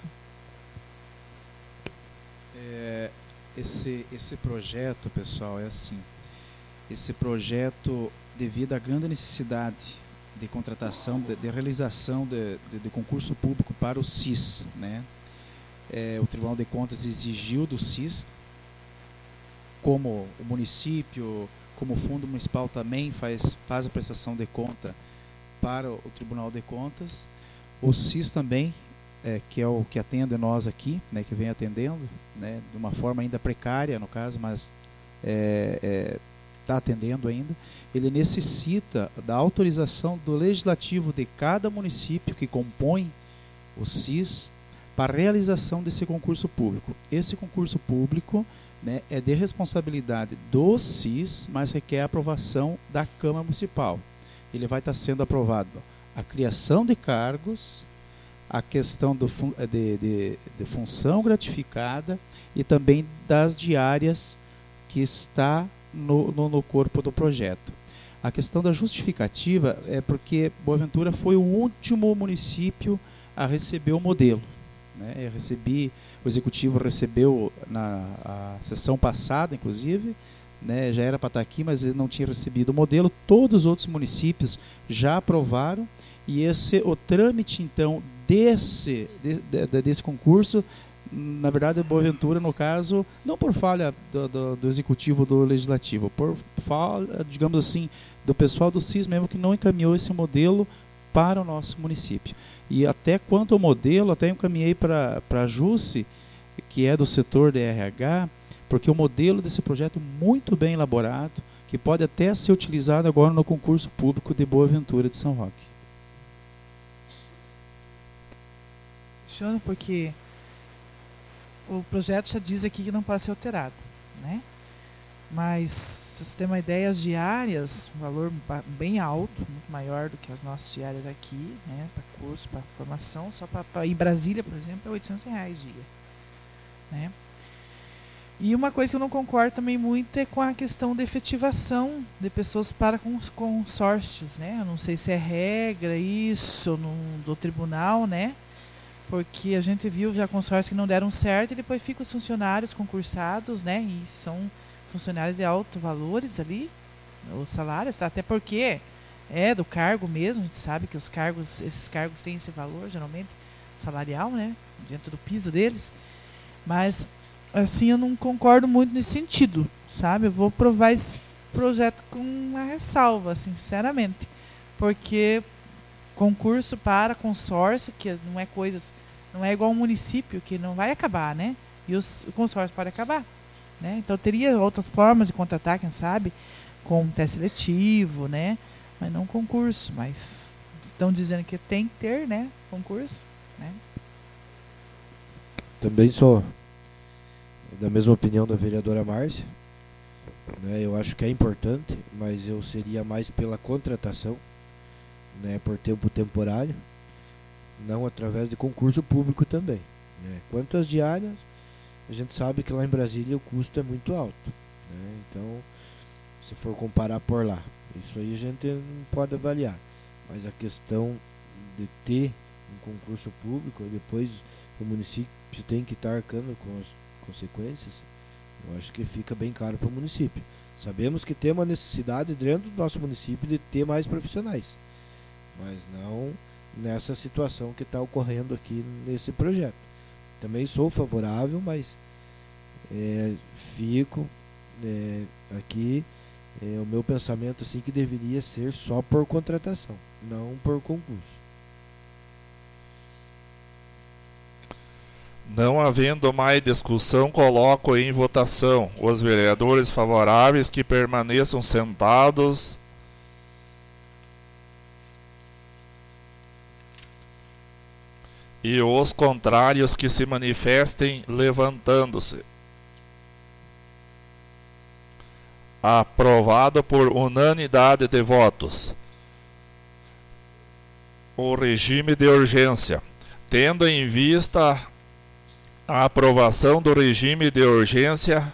É, esse, esse projeto, pessoal, é assim. Esse projeto, devido à grande necessidade de contratação, de, de realização de, de, de concurso público para o C I S, né? É, o Tribunal de Contas exigiu do C I S, como o município, como o Fundo Municipal também faz, faz a prestação de conta para o Tribunal de Contas, o C I S também, é, que é o que atende nós aqui, né, que vem atendendo, né, de uma forma ainda precária, no caso, mas está é, é, atendendo ainda, ele necessita da autorização do legislativo de cada município que compõe o C I S para a realização desse concurso público. Esse concurso público, né, é de responsabilidade do C I S, mas requer a aprovação da Câmara Municipal. Ele vai estar sendo aprovado a criação de cargos, a questão do fun de, de, de função gratificada e também das diárias que está no, no, no corpo do projeto. A questão da justificativa é porque Boaventura foi o último município a receber o modelo. Né? Eu recebi, o executivo recebeu na a sessão passada, inclusive, né, já era para estar aqui, mas ele não tinha recebido o modelo. Todos os outros municípios já aprovaram, e esse, o trâmite, então, desse, de, de, desse concurso, na verdade, Boaventura, no caso, não por falha do, do, do executivo, do legislativo, por falha, digamos assim, do pessoal do C I S mesmo, que não encaminhou esse modelo para o nosso município. E até quanto ao modelo, até encaminhei para a JUSE, que é do setor de R H, porque o modelo desse projeto é muito bem elaborado, que pode até ser utilizado agora no concurso público de Boaventura de São Roque. Questiono porque o projeto já diz aqui que não pode ser alterado, né? Mas, se você tem uma ideia, as diárias, um valor bem alto, muito maior do que as nossas diárias aqui, né? Para curso, para formação, só para ir em Brasília, por exemplo, é oitocentos reais dia, né? E uma coisa que eu não concordo também muito é com a questão da efetivação de pessoas para consórcios, né? Eu não sei se é regra isso no, do tribunal, né? Porque a gente viu já consórcios que não deram certo e depois ficam os funcionários concursados, né? E são funcionários de altos valores ali, os salários, até porque é do cargo mesmo, a gente sabe que os cargos, esses cargos têm esse valor, geralmente, salarial, né? Dentro do piso deles. Mas assim, eu não concordo muito nesse sentido, sabe? Eu vou aprovar esse projeto com uma ressalva, assim, sinceramente. Porque concurso para consórcio, que não é coisas, não é igual um município, que não vai acabar, né? E os, o consórcio pode acabar, né? Então, teria outras formas de contratar, quem sabe, com teste seletivo, né? Mas não concurso, mas estão dizendo que tem que ter, né? Concurso, né? Também sou da mesma opinião da vereadora Márcia, né? Eu acho que é importante, mas eu seria mais pela contratação, né, por tempo temporário, não através de concurso público também, né? Quanto às diárias, a gente sabe que lá em Brasília o custo é muito alto, né? Então, se for comparar por lá, isso aí a gente não pode avaliar, mas a questão de ter um concurso público, depois o município tem que estar arcando com as consequências, eu acho que fica bem caro para o município. Sabemos que tem uma necessidade dentro do nosso município de ter mais profissionais, mas não nessa situação que está ocorrendo aqui nesse projeto. Também sou favorável, mas é, fico é, aqui, é, o meu pensamento assim que deveria ser só por contratação, não por concurso. Não havendo mais discussão, coloco em votação. Os vereadores favoráveis que permaneçam sentados. e os contrários que se manifestem levantando-se. Aprovado por unanimidade de votos. O regime de urgência. Tendo em vista a aprovação do regime de urgência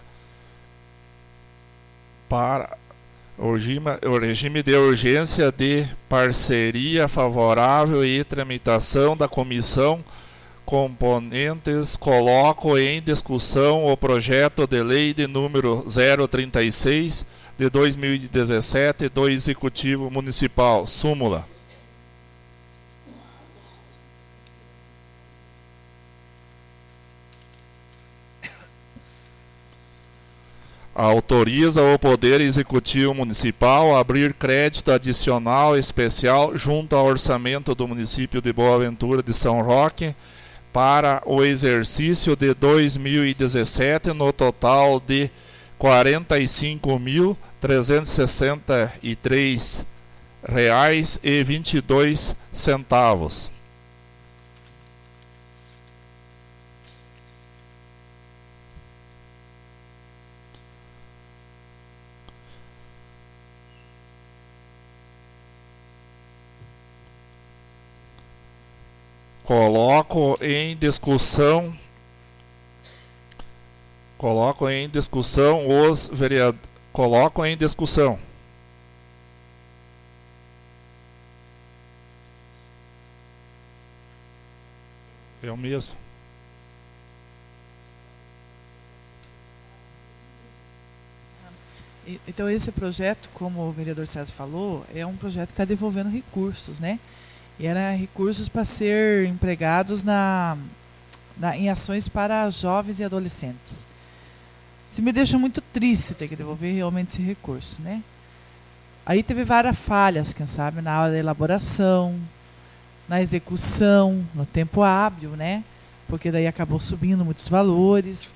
para o regime, o regime de urgência de parceria favorável e tramitação da comissão componentes, coloco em discussão o projeto de lei de número zero trinta e seis de dois mil e dezessete do Executivo Municipal, súmula. Autoriza o Poder Executivo Municipal a abrir crédito adicional especial junto ao orçamento do município de Boa Ventura de São Roque para o exercício de dois mil e dezessete no total de quarenta e cinco mil trezentos e sessenta e três reais e vinte e dois centavos. Coloco em discussão Coloco em discussão os vereadores Coloco em discussão Eu mesmo. Então esse projeto, como o vereador César falou, é um projeto que está devolvendo recursos, né? E era recursos para ser empregados na, na, em ações para jovens e adolescentes. Isso me deixa muito triste ter que devolver realmente esse recurso, né? Aí teve várias falhas, quem sabe, na hora da elaboração, na execução, no tempo hábil, né? Porque daí acabou subindo muitos valores.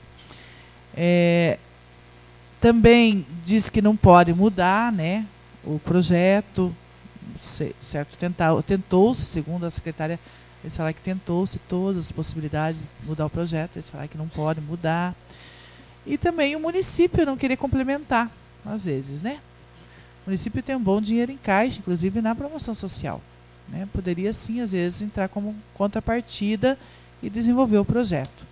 É, também diz que não pode mudar, né, o projeto. Certo, tentou-se, segundo a secretária, eles falaram que tentou-se todas as possibilidades de mudar o projeto, eles falaram que não pode mudar. E também o município não querer complementar, às vezes, né? O município tem um bom dinheiro em caixa, inclusive na promoção social, né? Poderia, sim, às vezes, entrar como contrapartida e desenvolver o projeto.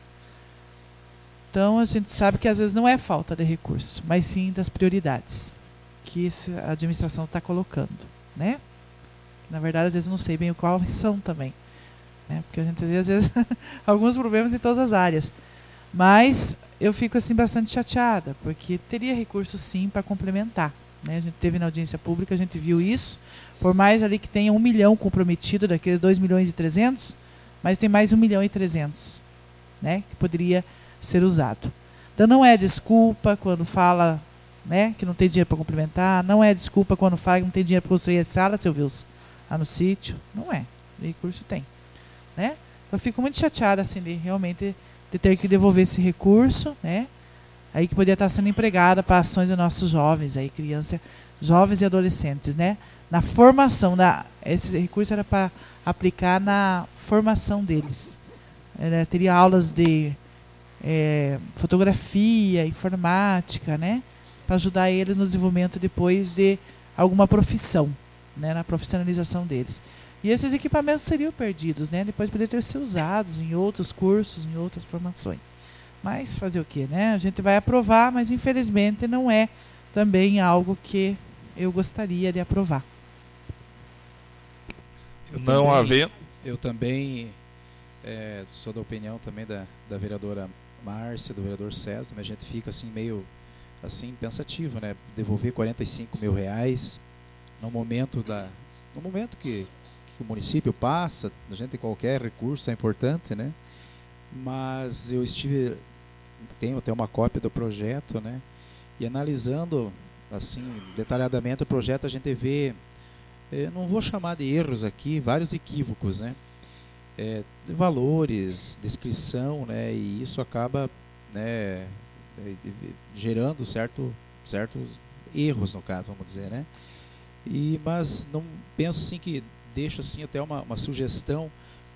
Então, a gente sabe que, às vezes, não é falta de recurso, mas sim das prioridades que a administração está colocando, né? Na verdade, às vezes eu não sei bem qual são também, né? Porque a gente vê, às vezes, alguns problemas em todas as áreas. Mas eu fico assim bastante chateada, porque teria recurso sim para complementar, né? A gente teve na audiência pública, a gente viu isso, por mais ali que tenha um milhão comprometido daqueles dois milhões e trezentos, mas tem mais um milhão e trezentos, né? Que poderia ser usado. Então não é desculpa quando fala, né, que não tem dinheiro para complementar, não é desculpa quando fala que não tem dinheiro para construir a sala, seu Wilson, lá no sítio, não é, o recurso tem, né? Eu fico muito chateada assim de realmente de ter que devolver esse recurso, né? Aí que poderia estar sendo empregada para ações dos nossos jovens, aí crianças, jovens e adolescentes, né? Na formação, na, esse recurso era para aplicar na formação deles. Era, teria aulas de é, fotografia, informática, né? Para ajudar eles no desenvolvimento depois de alguma profissão, né, na profissionalização deles. E esses equipamentos seriam perdidos, né? Depois poderiam ter sido usados em outros cursos, em outras formações. Mas fazer o quê, né? A gente vai aprovar, mas infelizmente não é também algo que eu gostaria de aprovar. Eu não também, havendo... Eu também é, sou da opinião também da, da vereadora Márcia, do vereador César, mas a gente fica assim meio assim pensativo, né? Devolver quarenta e cinco mil reais no momento da, no momento que, que o município passa, a gente tem qualquer recurso é importante, né? Mas eu estive, tenho até uma cópia do projeto, né? E analisando assim detalhadamente o projeto, a gente vê, eu não vou chamar de erros aqui, vários equívocos, né? É, de valores, descrição, né? E isso acaba, né, gerando certo, certos erros no caso, vamos dizer, né? E, mas não penso assim que deixo assim até uma, uma sugestão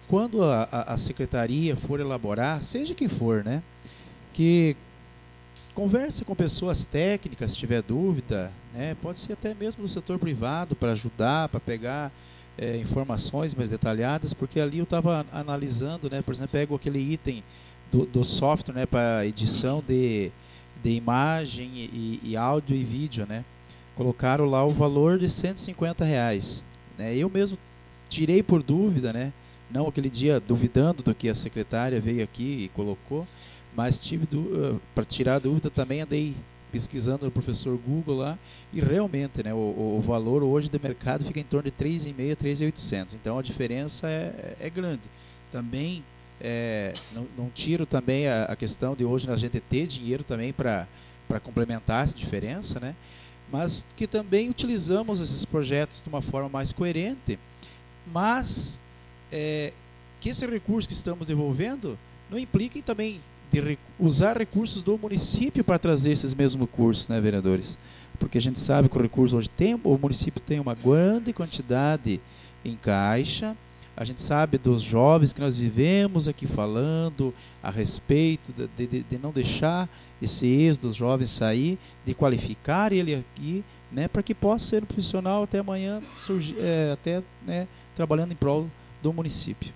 quando a, a, a secretaria for elaborar, seja quem for, né, que converse com pessoas técnicas, se tiver dúvida, né, pode ser até mesmo do setor privado, para ajudar, para pegar é, informações mais detalhadas, porque ali eu estava analisando, né, por exemplo, pego aquele item do, do software, né, para edição de, de imagem e, e áudio e vídeo, né, colocaram lá o valor de cento e cinquenta reais, né, eu mesmo tirei por dúvida, né, não aquele dia duvidando do que a secretária veio aqui e colocou, mas tive uh, para tirar a dúvida também andei pesquisando no professor Google lá e realmente, né, o, o valor hoje do mercado fica em torno de três mil e quinhentos, três mil e oitocentos, então a diferença é, é grande. Também é, não, não tiro também a, a questão de hoje a gente ter dinheiro também para para complementar essa diferença, né, mas que também utilizamos esses projetos de uma forma mais coerente, mas é, que esse recurso que estamos devolvendo não impliquem também de rec usar recursos do município para trazer esses mesmos cursos, né, vereadores? Porque a gente sabe que o recurso hoje tem, o município tem uma grande quantidade em caixa, a gente sabe dos jovens que nós vivemos aqui falando a respeito de, de, de não deixar esse êxodo dos jovens sair, de qualificar ele aqui, né, para que possa ser um profissional até amanhã, surgir, é, até, né, trabalhando em prol do município.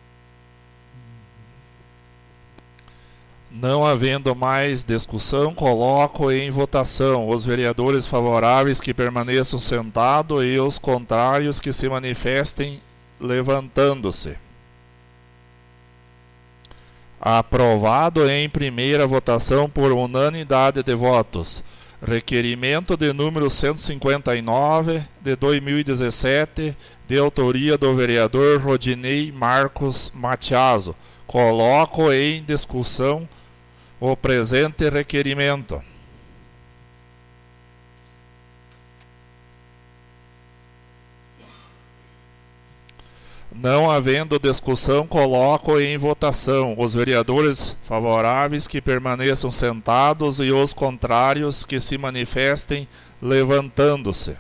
Não havendo mais discussão, coloco em votação os vereadores favoráveis que permaneçam sentados e os contrários que se manifestem levantando-se. Aprovado em primeira votação por unanimidade de votos. Requerimento de número cento e cinquenta e nove de dois mil e dezessete, de autoria do vereador Rodinei Marcos Matiaso. Coloco em discussão o presente requerimento. Não havendo discussão, coloco em votação os vereadores favoráveis que permaneçam sentados e os contrários que se manifestem levantando-se.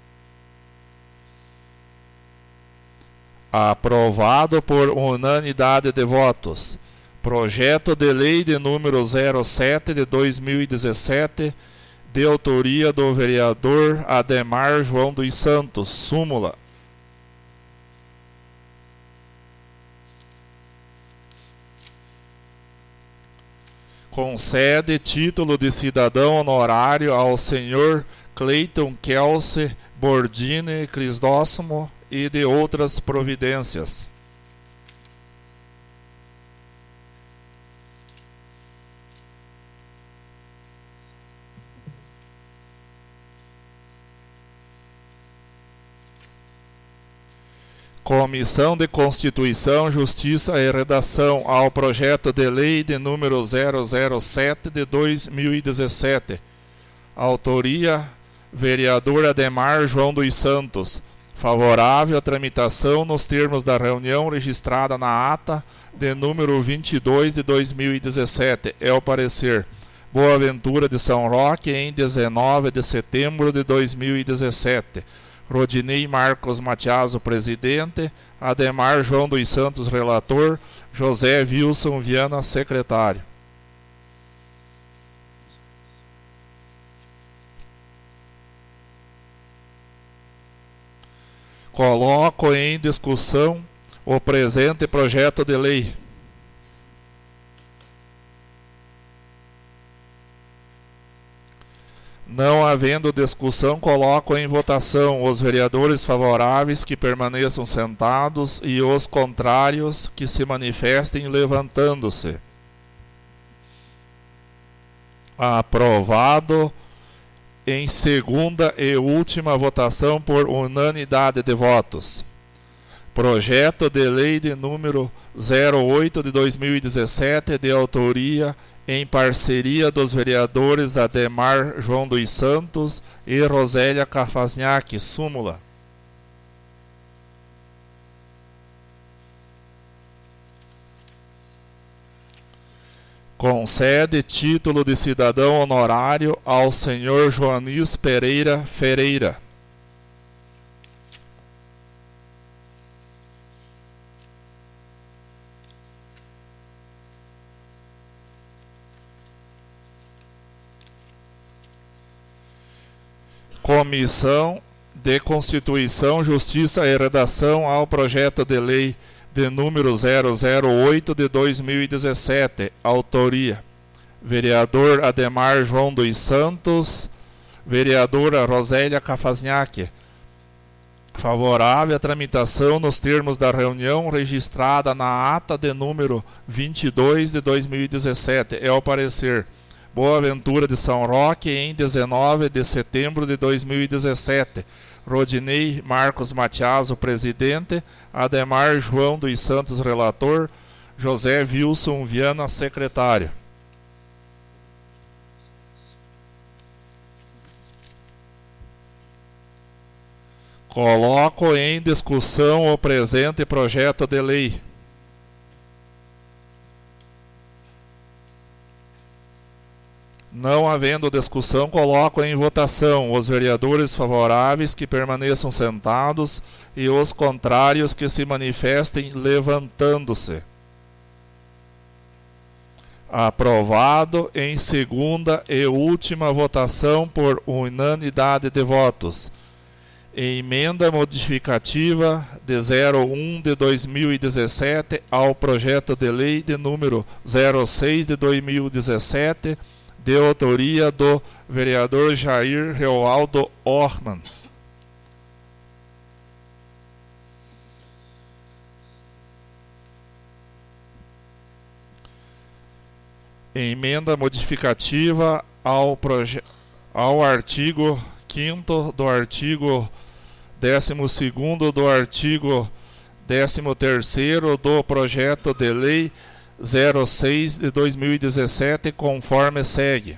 Aprovado por unanimidade de votos. Projeto de lei de número zero sete de dois mil e dezessete, de autoria do vereador Ademar João dos Santos, súmula. Concede título de cidadão honorário ao senhor Cleiton Kelsey Bordini Crisóstomo e de outras providências. Comissão de Constituição, Justiça e Redação ao projeto de lei de número zero zero sete de dois mil e dezessete. Autoria, vereador Ademar João dos Santos. Favorável à tramitação nos termos da reunião registrada na ata de número vinte e dois de dois mil e dezessete. É o parecer. Boa Ventura de São Roque, em dezenove de setembro de dois mil e dezessete. Rodinei Marcos Matiaso, presidente, Ademar João dos Santos, relator, José Wilson Viana, secretário. Coloco em discussão o presente projeto de lei. Não havendo discussão, coloco em votação os vereadores favoráveis que permaneçam sentados e os contrários que se manifestem levantando-se. Aprovado em segunda e última votação por unanimidade de votos. Projeto de lei de número zero oito de dois mil e dezessete, de autoria em parceria dos vereadores Ademar João dos Santos e Rosélia Cafazniak, súmula. Concede título de cidadão honorário ao senhor Joanis Pereira Ferreira. Comissão de Constituição, Justiça e Redação ao projeto de lei de número zero zero oito de dois mil e dezessete. Autoria: vereador Ademar João dos Santos, vereadora Rosélia Cafazniak. Favorável à tramitação nos termos da reunião registrada na ata de número vinte e dois de dois mil e dezessete. É o parecer: Boa Ventura de São Roque, em dezenove de setembro de dois mil e dezessete. Rodinei Marcos Matias, o presidente. Ademar João dos Santos, relator. José Wilson Viana, secretário. Coloco em discussão o presente projeto de lei. Não havendo discussão, coloco em votação. Os vereadores favoráveis que permaneçam sentados e os contrários que se manifestem levantando-se. Aprovado em segunda e última votação por unanimidade de votos. Emenda modificativa de zero um de dois mil e dezessete ao projeto de lei de número zero seis de dois mil e dezessete, de autoria do vereador Jair Reualdo Orman. Emenda modificativa ao, proje ao artigo quinto do artigo décimo segundo do artigo décimo terceiro do projeto de lei zero seis de dois mil e dezessete, conforme segue.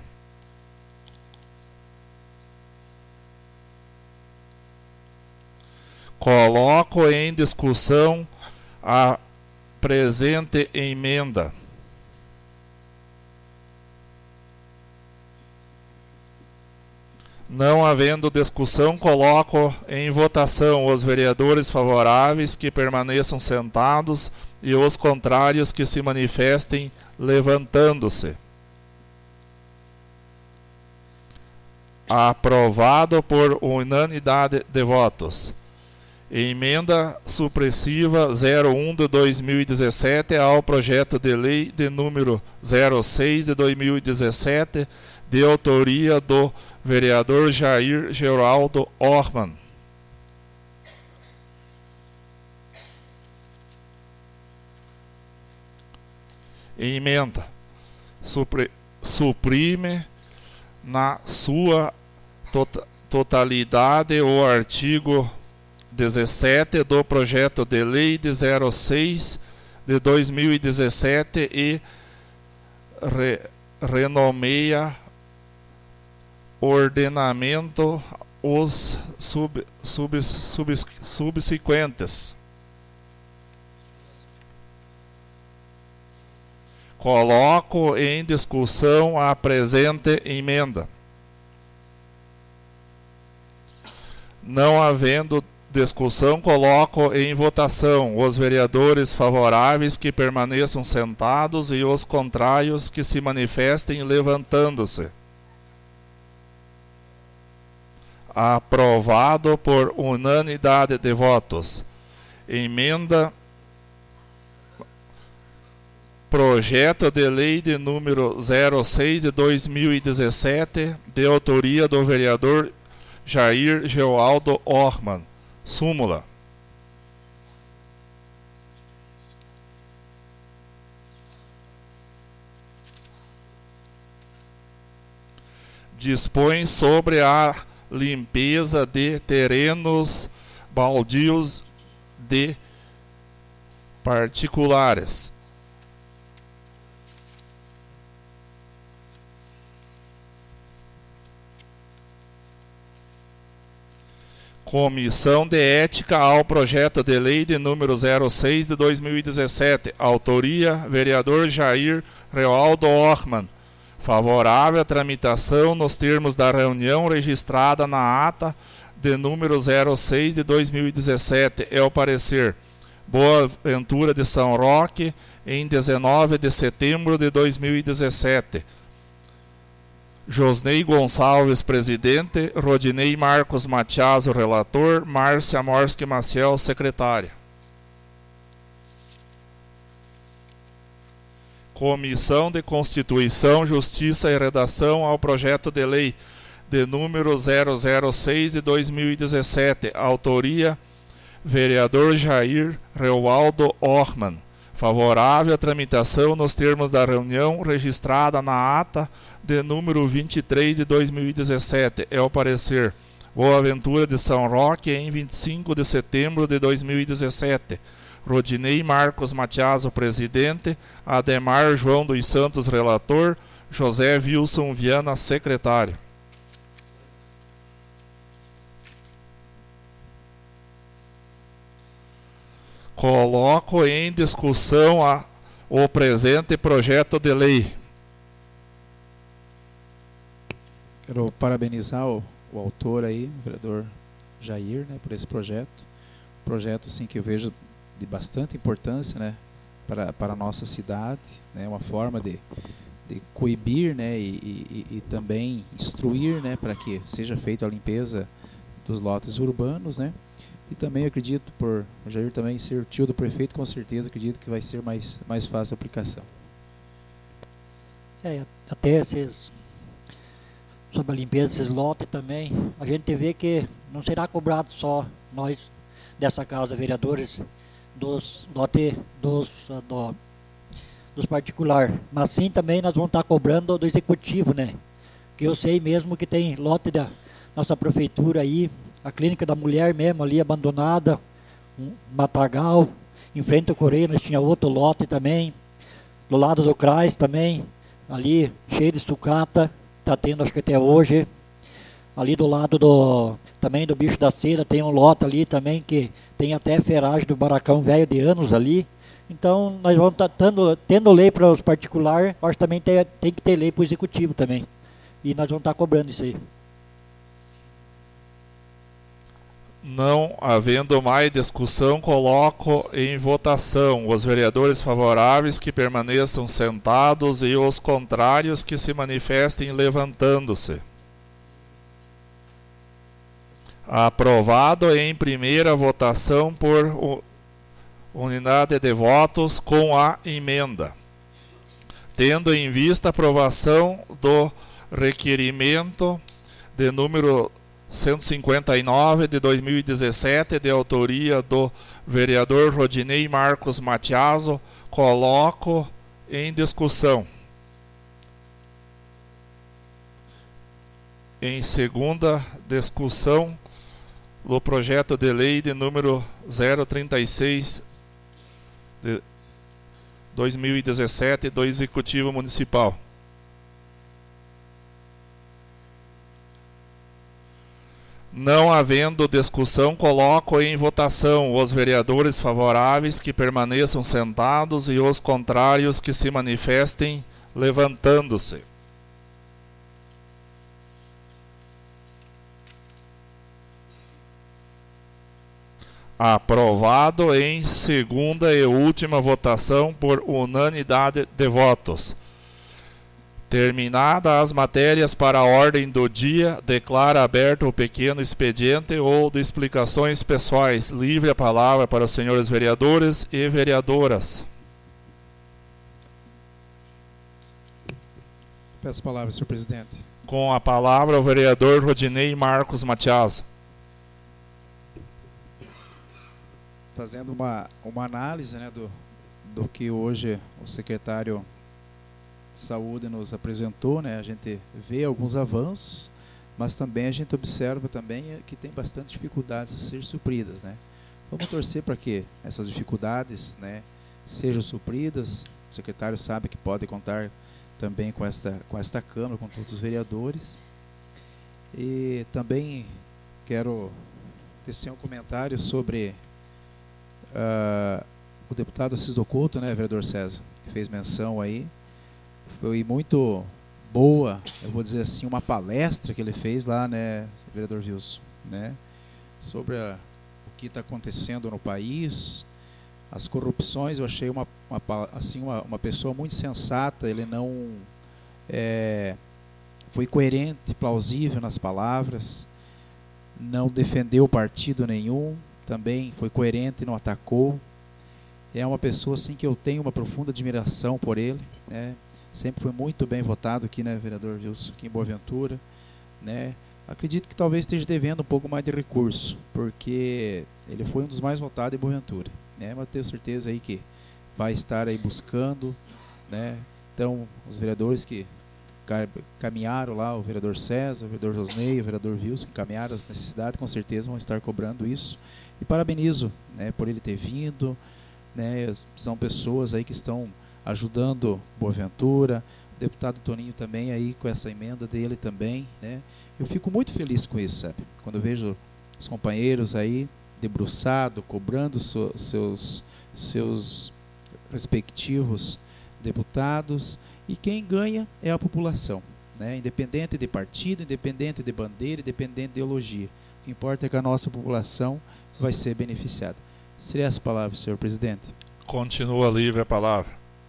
Coloco em discussão a presente emenda. Não havendo discussão, coloco em votação. Os vereadores favoráveis que permaneçam sentados e os contrários que se manifestem levantando-se. Aprovado por unanimidade de votos. Emenda supressiva zero um de dois mil e dezessete ao projeto de lei de número zero seis de dois mil e dezessete, de autoria do vereador Jair Geraldo Orman. Emenda supri, suprime na sua tota, totalidade o artigo dezessete do projeto de lei de zero seis de dois mil e dezessete e re, renomeia ordenamento os sub, sub, sub, subsequentes. Coloco em discussão a presente emenda. Não havendo discussão, coloco em votação. Os vereadores favoráveis que permaneçam sentados e os contrários que se manifestem levantando-se. Aprovado por unanimidade de votos. Emenda projeto de lei de número zero seis de dois mil e dezessete, de autoria do vereador Jair Geraldo Orman. Súmula. Dispõe sobre a limpeza de terrenos baldios de particulares. Comissão de Ética ao projeto de lei de número zero seis de dois mil e dezessete. Autoria, vereador Jair Reualdo Orman. Favorável à tramitação nos termos da reunião registrada na ata de número zero seis de dois mil e dezessete. É o parecer: Boa Ventura de São Roque, em dezenove de setembro de dois mil e dezessete. Josnei Gonçalves, presidente. Rodinei Marcos Matias, o relator. Márcia Morski Maciel, secretária. Comissão de Constituição, Justiça e Redação ao projeto de lei de número zero zero seis de dois mil e dezessete. Autoria, vereador Jair Reualdo Orman. Favorável à tramitação nos termos da reunião registrada na ata de número vinte e três de dois mil e dezessete. É o parecer. Boa Ventura de São Roque, em vinte e cinco de setembro de dois mil e dezessete. Rodinei Marcos Matias, o presidente. Ademar João dos Santos, relator. José Wilson Viana, secretário. Coloco em discussão a, o presente projeto de lei. Quero parabenizar o, o autor aí, o vereador Jair, né, por esse projeto. Projeto, assim, que eu vejo de bastante importância, né, para, para a nossa cidade, né, uma forma de, de coibir, né, e, e, e também instruir, né, para que seja feita a limpeza dos lotes urbanos, né. E também acredito, por o Jair também ser tio do prefeito, com certeza acredito que vai ser mais, mais fácil a aplicação. É, até esses, sobre a limpeza desses lotes também, a gente vê que não será cobrado só nós dessa casa, vereadores, dos lotes dos, do, dos particulares, mas sim também nós vamos estar cobrando do executivo, né? Que eu sei mesmo que tem lote da nossa prefeitura aí, a clínica da mulher mesmo ali abandonada, um matagal, em frente ao Correio nós tinha outro lote também, do lado do C R A S também, ali cheio de sucata, está tendo acho que até hoje, ali do lado do, também do Bicho da Cera tem um lote ali também que tem até ferragem do barracão velho de anos ali, então nós vamos estar tendo, tendo lei para os particulares, acho que também tem, tem que ter lei para o executivo também, e nós vamos estar cobrando isso aí. Não havendo mais discussão, coloco em votação os vereadores favoráveis que permaneçam sentados e os contrários que se manifestem levantando-se. Aprovado em primeira votação por unidade de votos com a emenda. Tendo em vista a aprovação do requerimento de número cento e cinquenta e nove de dois mil e dezessete, de autoria do vereador Rodinei Marcos Matiaso, coloco em discussão. Em segunda discussão, o projeto de lei de número zero trinta e seis de dois mil e dezessete do Executivo Municipal. Não havendo discussão, coloco em votação os vereadores favoráveis que permaneçam sentados e os contrários que se manifestem levantando-se. Aprovado em segunda e última votação por unanimidade de votos. Terminada as matérias para a ordem do dia, declara aberto o pequeno expediente ou de explicações pessoais. Livre a palavra para os senhores vereadores e vereadoras. Peço a palavra, senhor presidente. Com a palavra o vereador Rodinei Marcos Matias. Fazendo uma, uma análise, né, do, do que hoje o secretário de Saúde nos apresentou, né, a gente vê alguns avanços, mas também a gente observa também que tem bastante dificuldades a ser supridas, né. Vamos torcer para que essas dificuldades, né, sejam supridas. O secretário sabe que pode contar também com esta, com esta Câmara, com todos os vereadores. E também quero tecer um comentário sobre uh, o deputado Assis do Couto, né, vereador César, que fez menção aí. Foi muito boa, eu vou dizer assim, uma palestra que ele fez lá, né, vereador Wilson, né, sobre a, o que está acontecendo no país, as corrupções. Eu achei uma, uma, assim, uma, uma pessoa muito sensata. Ele não é, foi coerente, plausível nas palavras, não defendeu partido nenhum, também foi coerente, não atacou. É uma pessoa assim que eu tenho uma profunda admiração por ele, né? Sempre foi muito bem votado aqui, né, vereador Wilson, aqui em Boaventura, né? Acredito que talvez esteja devendo um pouco mais de recurso, porque ele foi um dos mais votados em Boaventura, né? Mas tenho certeza aí que vai estar aí buscando, né? Então, os vereadores que caminharam lá, o vereador César, o vereador Josnei, o vereador Wilson, caminharam as necessidades, com certeza vão estar cobrando isso. E parabenizo, né, por ele ter vindo, né? São pessoas aí que estão ajudando Boaventura, o deputado Toninho também aí com essa emenda dele também, né? Eu fico muito feliz com isso, sabe? Quando eu vejo os companheiros aí debruçados, cobrando so, seus, seus respectivos deputados, e quem ganha é a população, né? Independente de partido, independente de bandeira, independente de ideologia. O que importa é que a nossa população vai ser beneficiada. Seria essa palavra, senhor presidente. Continua livre a palavra.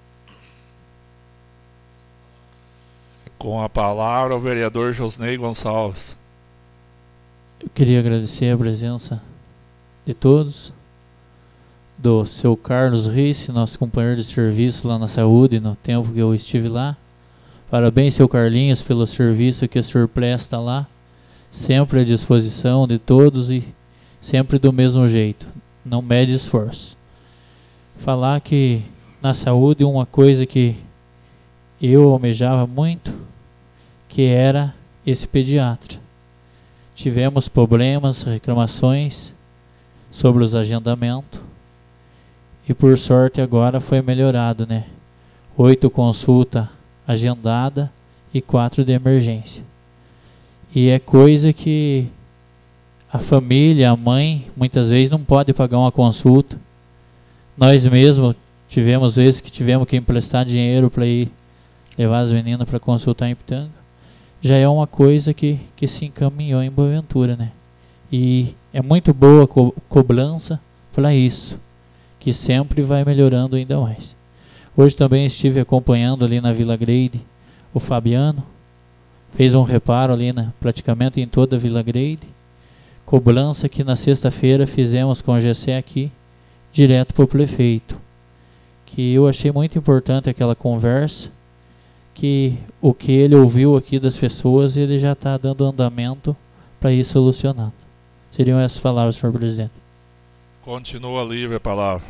Com a palavra o vereador Josnei Gonçalves. Eu queria agradecer a presença de todos, do seu Carlos Risse, nosso companheiro de serviço lá na saúde, no tempo que eu estive lá. Parabéns, seu Carlinhos, pelo serviço que o senhor presta lá, sempre à disposição de todos e sempre do mesmo jeito, não mede esforço. Falar que na saúde uma coisa que eu almejava muito, que era esse pediatra. Tivemos problemas, reclamações sobre os agendamentos e por sorte agora foi melhorado, né? Oito consulta agendada e quatro de emergência. E é coisa que a família, a mãe, muitas vezes não pode pagar uma consulta. Nós mesmos tivemos vezes que tivemos que emprestar dinheiro para ir levar as meninas para consultar em Pitanga. Já é uma coisa que, que se encaminhou em Boaventura, né? E é muito boa a co cobrança para isso, que sempre vai melhorando ainda mais. Hoje também estive acompanhando ali na Vila Grade o Fabiano, fez um reparo ali na, praticamente em toda a Vila Grade. Cobrança que na sexta-feira fizemos com o G C aqui, direto para o prefeito. Que eu achei muito importante aquela conversa, que o que ele ouviu aqui das pessoas, ele já está dando andamento para ir solucionando. Seriam essas palavras, senhor presidente. Continua livre a palavra.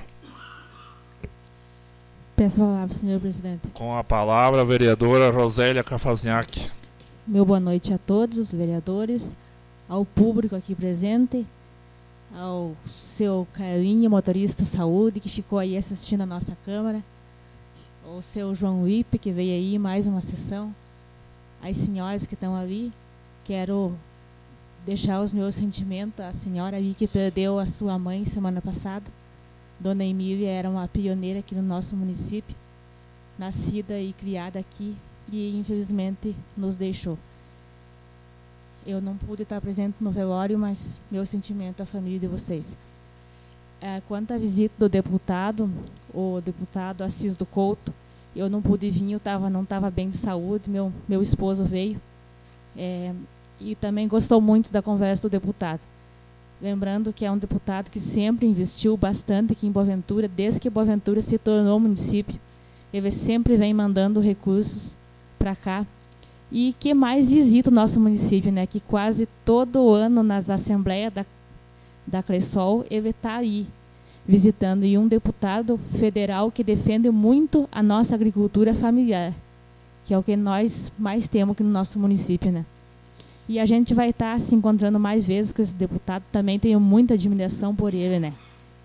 Peço a palavra, senhor presidente. Com a palavra a vereadora Rosélia Cafazniak. Meu boa noite a todos os vereadores, ao público aqui presente, ao seu Carlinho, motorista saúde, que ficou aí assistindo a nossa Câmara, ao seu João Lipe, que veio aí mais uma sessão, as senhoras que estão ali. Quero deixar os meus sentimentos à senhora ali que perdeu a sua mãe semana passada. Dona Emília era uma pioneira aqui no nosso município, nascida e criada aqui, e infelizmente nos deixou. Eu não pude estar presente no velório, mas meu sentimento à família de vocês. É, quanto à visita do deputado, o deputado Assis do Couto, eu não pude vir, eu tava, não estava bem de saúde, meu, meu esposo veio, é, e também gostou muito da conversa do deputado. Lembrando que é um deputado que sempre investiu bastante aqui em Boaventura, desde que Boaventura se tornou município. Ele sempre vem mandando recursos para cá. E que mais visita o nosso município, né? Que quase todo ano nas assembleias da, da Cressol, ele está aí visitando. E um deputado federal que defende muito a nossa agricultura familiar, que é o que nós mais temos aqui no nosso município, né? E a gente vai estar se encontrando mais vezes com esse deputado. Também tenho muita admiração por ele, né?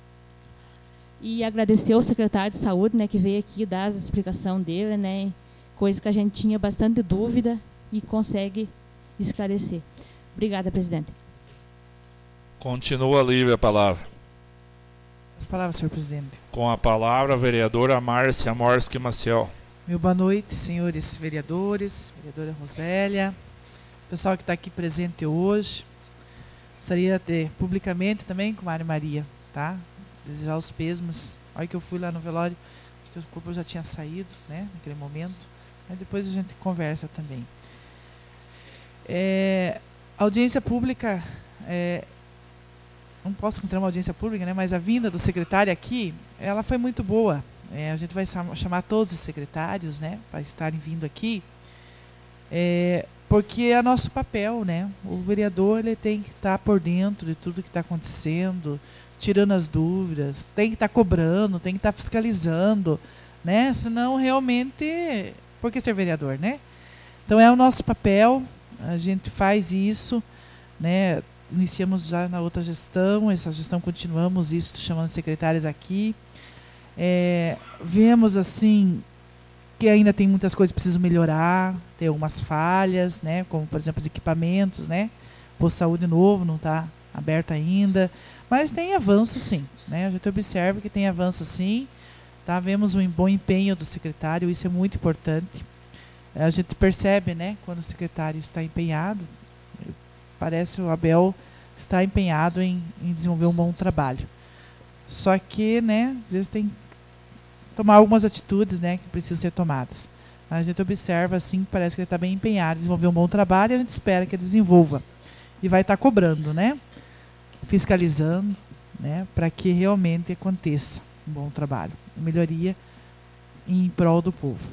E agradecer ao secretário de saúde, né, que veio aqui dar as explicações dele, né? Coisa que a gente tinha bastante dúvida e consegue esclarecer. Obrigada, presidente. Continua livre a palavra. As palavras, senhor presidente. Com a palavra a vereadora Márcia Morski Maciel. Meu boa noite, senhores vereadores, vereadora Rosélia, pessoal que está aqui presente hoje. Gostaria de, publicamente também, com a Maria Maria, tá? Desejar os pêsames. Olha que eu fui lá no velório, acho que o corpo já tinha saído, né, naquele momento, mas depois a gente conversa também. É, a audiência pública, é, não posso considerar uma audiência pública, né, mas a vinda do secretário aqui, ela foi muito boa. É, a gente vai chamar todos os secretários, né, para estarem vindo aqui, é, porque é nosso papel, né? O vereador ele tem que estar por dentro de tudo que está acontecendo, tirando as dúvidas, tem que estar cobrando, tem que estar fiscalizando, né? Senão realmente, por que ser vereador, né? Então é o nosso papel, a gente faz isso, né? Iniciamos já na outra gestão, essa gestão continuamos isso, chamando secretários aqui. É, vemos assim que ainda tem muitas coisas que precisam melhorar, tem algumas falhas, né? Como por exemplo os equipamentos, né? O posto de saúde novo não está aberto ainda, mas tem avanço sim, né? A gente observa que tem avanço sim, tá? Vemos um bom empenho do secretário, isso é muito importante. A gente percebe, né? Quando o secretário está empenhado, parece o Abel está empenhado em, em desenvolver um bom trabalho. Só que, né? Às vezes tem tomar algumas atitudes, né, que precisam ser tomadas. A gente observa, assim, que parece que ele está bem empenhado em desenvolver um bom trabalho e a gente espera que ele desenvolva. E vai estar cobrando, né, fiscalizando, né, para que realmente aconteça um bom trabalho, melhoria em prol do povo.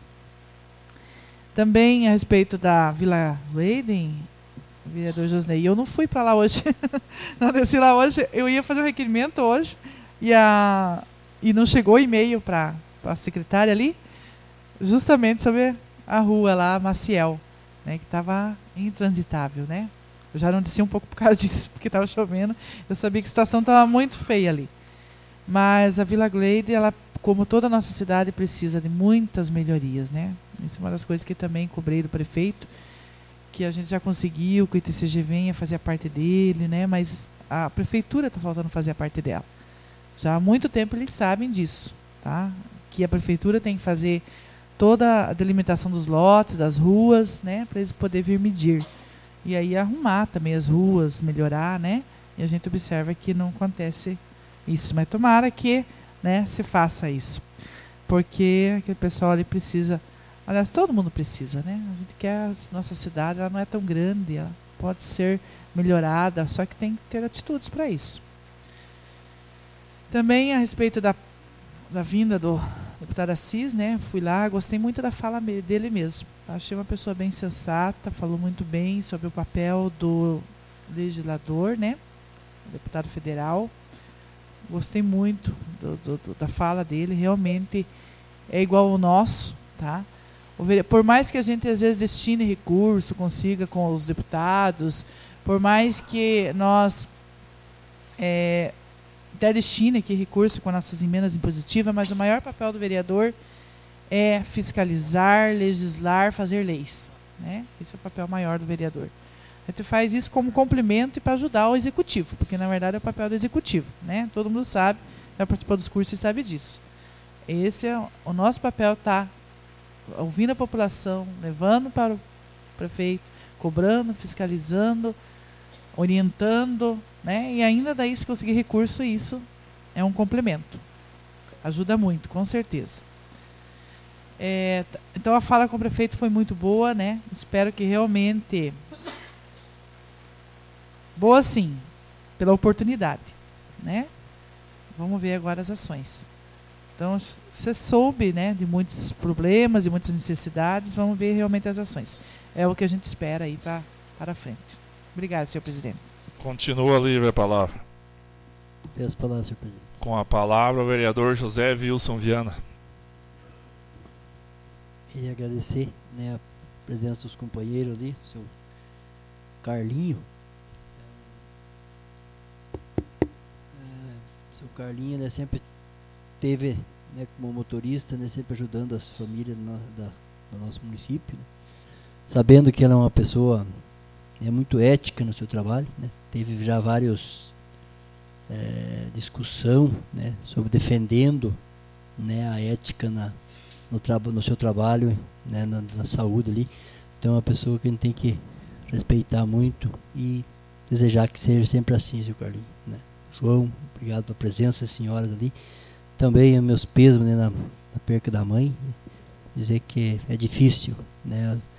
Também a respeito da Vila Leiden, vereador Josnei, eu não fui para lá hoje, não desci lá hoje, eu ia fazer um requerimento hoje e, a, e não chegou e-mail para a secretária ali, justamente sobre a rua lá, Maciel, né, que estava intransitável, né? Eu já não desci um pouco por causa disso, porque estava chovendo, eu sabia que a situação estava muito feia ali. Mas a Vila Gleide, ela, como toda a nossa cidade, precisa de muitas melhorias, né? Isso é uma das coisas que também cobrei do prefeito, que a gente já conseguiu, que o I T C G venha fazer a parte dele, né? Mas a prefeitura está faltando fazer a parte dela. Já há muito tempo eles sabem disso, tá? Que a prefeitura tem que fazer toda a delimitação dos lotes, das ruas, né, para eles poderem vir medir. E aí arrumar também as ruas, melhorar, né? E a gente observa que não acontece isso. Mas tomara que, né, se faça isso. Porque aquele pessoal ali precisa, aliás, todo mundo precisa, né? A gente quer a nossa cidade, ela não é tão grande, ela pode ser melhorada, só que tem que ter atitudes para isso. Também a respeito da, da vinda do deputado Assis, né? Fui lá, gostei muito da fala dele mesmo. Achei uma pessoa bem sensata, falou muito bem sobre o papel do legislador, né? Deputado federal. Gostei muito do, do, da fala dele, realmente é igual ao nosso, tá? Por mais que a gente às vezes destine recurso, consiga com os deputados, por mais que nós é, até destine aqui recurso com nossas emendas impositivas, mas o maior papel do vereador é fiscalizar, legislar, fazer leis, né? Esse é o papel maior do vereador. A gente faz isso como complemento e para ajudar o executivo, porque na verdade é o papel do executivo, né? Todo mundo sabe, já participou dos cursos e sabe disso. Esse é o nosso papel, tá ouvindo a população, levando para o prefeito, cobrando, fiscalizando, orientando, né? E ainda daí, se conseguir recurso, isso é um complemento. Ajuda muito, com certeza. É, então a fala com o prefeito foi muito boa, né? Espero que realmente... Boa sim, pela oportunidade, né? Vamos ver agora as ações. Então, você soube, né, de muitos problemas, de muitas necessidades, vamos ver realmente as ações. É o que a gente espera aí pra, para frente. Obrigado, senhor presidente. Continua livre a palavra. Peço a palavra, senhor presidente. Com a palavra, o vereador José Wilson Viana. E agradecer, né, a presença dos companheiros ali, seu Carlinho. É, seu Carlinho, né, sempre teve, né, como motorista, né, sempre ajudando as famílias no, da, do nosso município, né, sabendo que ela é uma pessoa, né, muito ética no seu trabalho, né, teve já vários é, discussão, né, sobre defendendo, né, a ética na, no, traba, no seu trabalho, né, na, na saúde ali. Então é uma pessoa que a gente tem que respeitar muito e desejar que seja sempre assim, seu Carlinhos, né. João, obrigado pela presença, as senhoras ali. Também meus pesos, né, na, na perca da mãe, dizer que é difícil, né,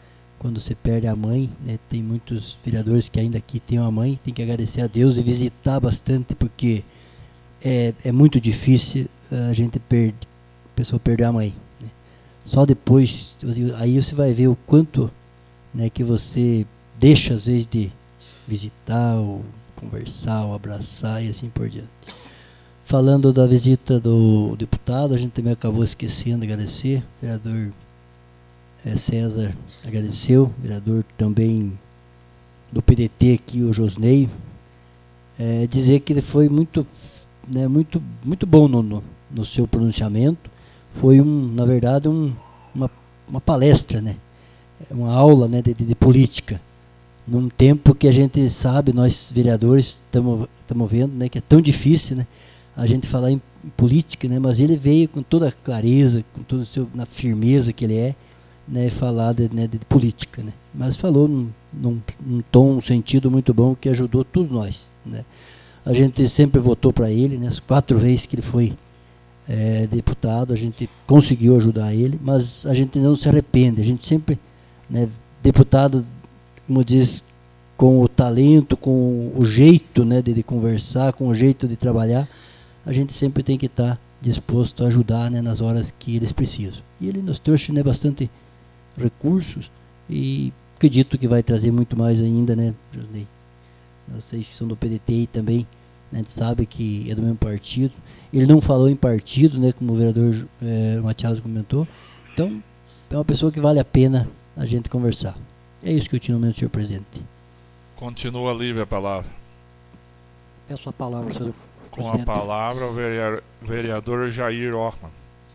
quando você perde a mãe, né? Tem muitos vereadores que ainda aqui têm uma mãe, tem que agradecer a Deus e visitar bastante, porque é, é muito difícil a gente perder, a pessoa perder a mãe, né? Só depois, aí você vai ver o quanto, né, que você deixa às vezes de visitar, ou conversar, ou abraçar e assim por diante. Falando da visita do deputado, a gente também acabou esquecendo de agradecer, o vereador é, César agradeceu, o vereador também do P D T aqui, o Josnei, é, dizer que ele foi muito, né, muito, muito bom no, no, no seu pronunciamento. Foi, um, na verdade, um, uma, uma palestra, né, uma aula, né, de, de, de política, num tempo que a gente sabe, nós vereadores estamos vendo, né, que é tão difícil, né, a gente falar em, em política, né, mas ele veio com toda a clareza, com toda a seu, na firmeza que ele é, né, falar de, né, de política, né, mas falou num, num, num tom, um sentido muito bom que ajudou todos nós, né. A gente sempre votou para ele, né, as quatro vezes que ele foi é, deputado, a gente conseguiu ajudar ele, mas a gente não se arrepende, a gente sempre, né, deputado, como diz, com o talento, com o jeito, né, de, de conversar, com o jeito de trabalhar, a gente sempre tem que estar disposto a ajudar, né, nas horas que eles precisam. E ele nos trouxe, né, bastante recursos e acredito que vai trazer muito mais ainda, né, Josnei? Vocês que são do P D T I também, né, a gente sabe que é do mesmo partido. Ele não falou em partido, né, como o vereador é, Matias comentou. Então, é uma pessoa que vale a pena a gente conversar. É isso que eu tinha no momento, senhor presidente. Continua livre a palavra. Peço a palavra, senhor Com presidente. a palavra, o vereador Jair Orman.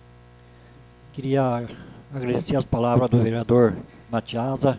Queria agradecer as palavras do vereador Matiasa.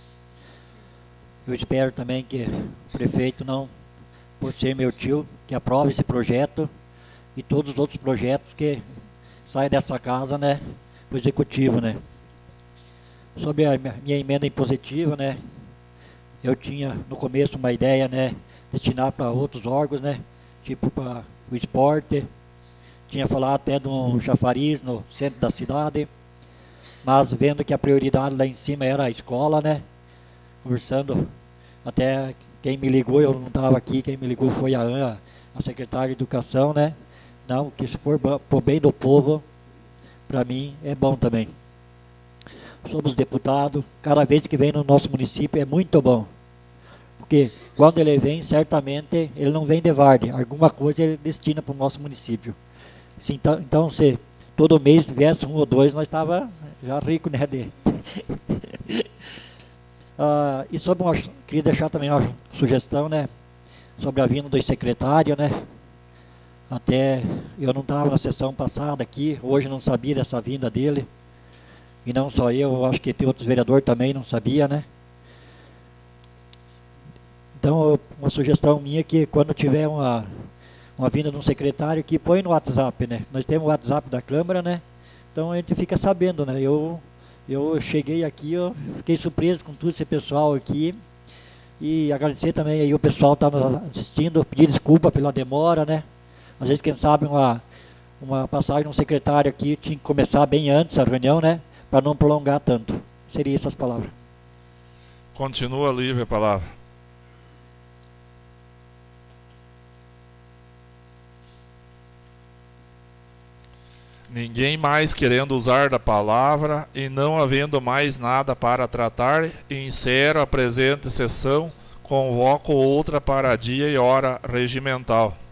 Eu espero também que o prefeito, não por ser meu tio, que aprove esse projeto e todos os outros projetos que saem dessa casa, né, para o executivo, né. Sobre a minha emenda impositiva, né, eu tinha no começo uma ideia, né, destinar para outros órgãos, né, tipo para o esporte, tinha falado até de um chafariz no centro da cidade, mas vendo que a prioridade lá em cima era a escola, né, conversando, até quem me ligou, eu não estava aqui, quem me ligou foi a Ana, a secretária de Educação, né, não, que se for por bem do povo, para mim é bom também. Sobre os deputados, cada vez que vem no nosso município é muito bom. Porque quando ele vem, certamente ele não vem de Varde. Alguma coisa ele destina para o nosso município. Se, então, então, se todo mês viesse um ou dois, nós estava já rico, né? De... ah, e sobre uma, queria deixar também uma sugestão, né? Sobre a vinda do secretário, né? Até eu não estava na sessão passada aqui, hoje não sabia dessa vinda dele. E não só eu, eu acho que tem outros vereadores também, não sabia, né? Então, uma sugestão minha é que quando tiver uma, uma vinda de um secretário, que põe no WhatsApp, né? Nós temos o WhatsApp da Câmara, né? Então a gente fica sabendo, né? Eu, eu cheguei aqui, eu fiquei surpreso com todo esse pessoal aqui. E agradecer também aí o pessoal que está nos assistindo, pedir desculpa pela demora, né? Às vezes, quem sabe, uma, uma passagem de um secretário aqui tinha que começar bem antes a reunião, né? Para não prolongar tanto. Seria essas palavras. Continua livre a palavra. Ninguém mais querendo usar da palavra e não havendo mais nada para tratar, encerro a presente sessão, convoco outra para dia e hora regimental.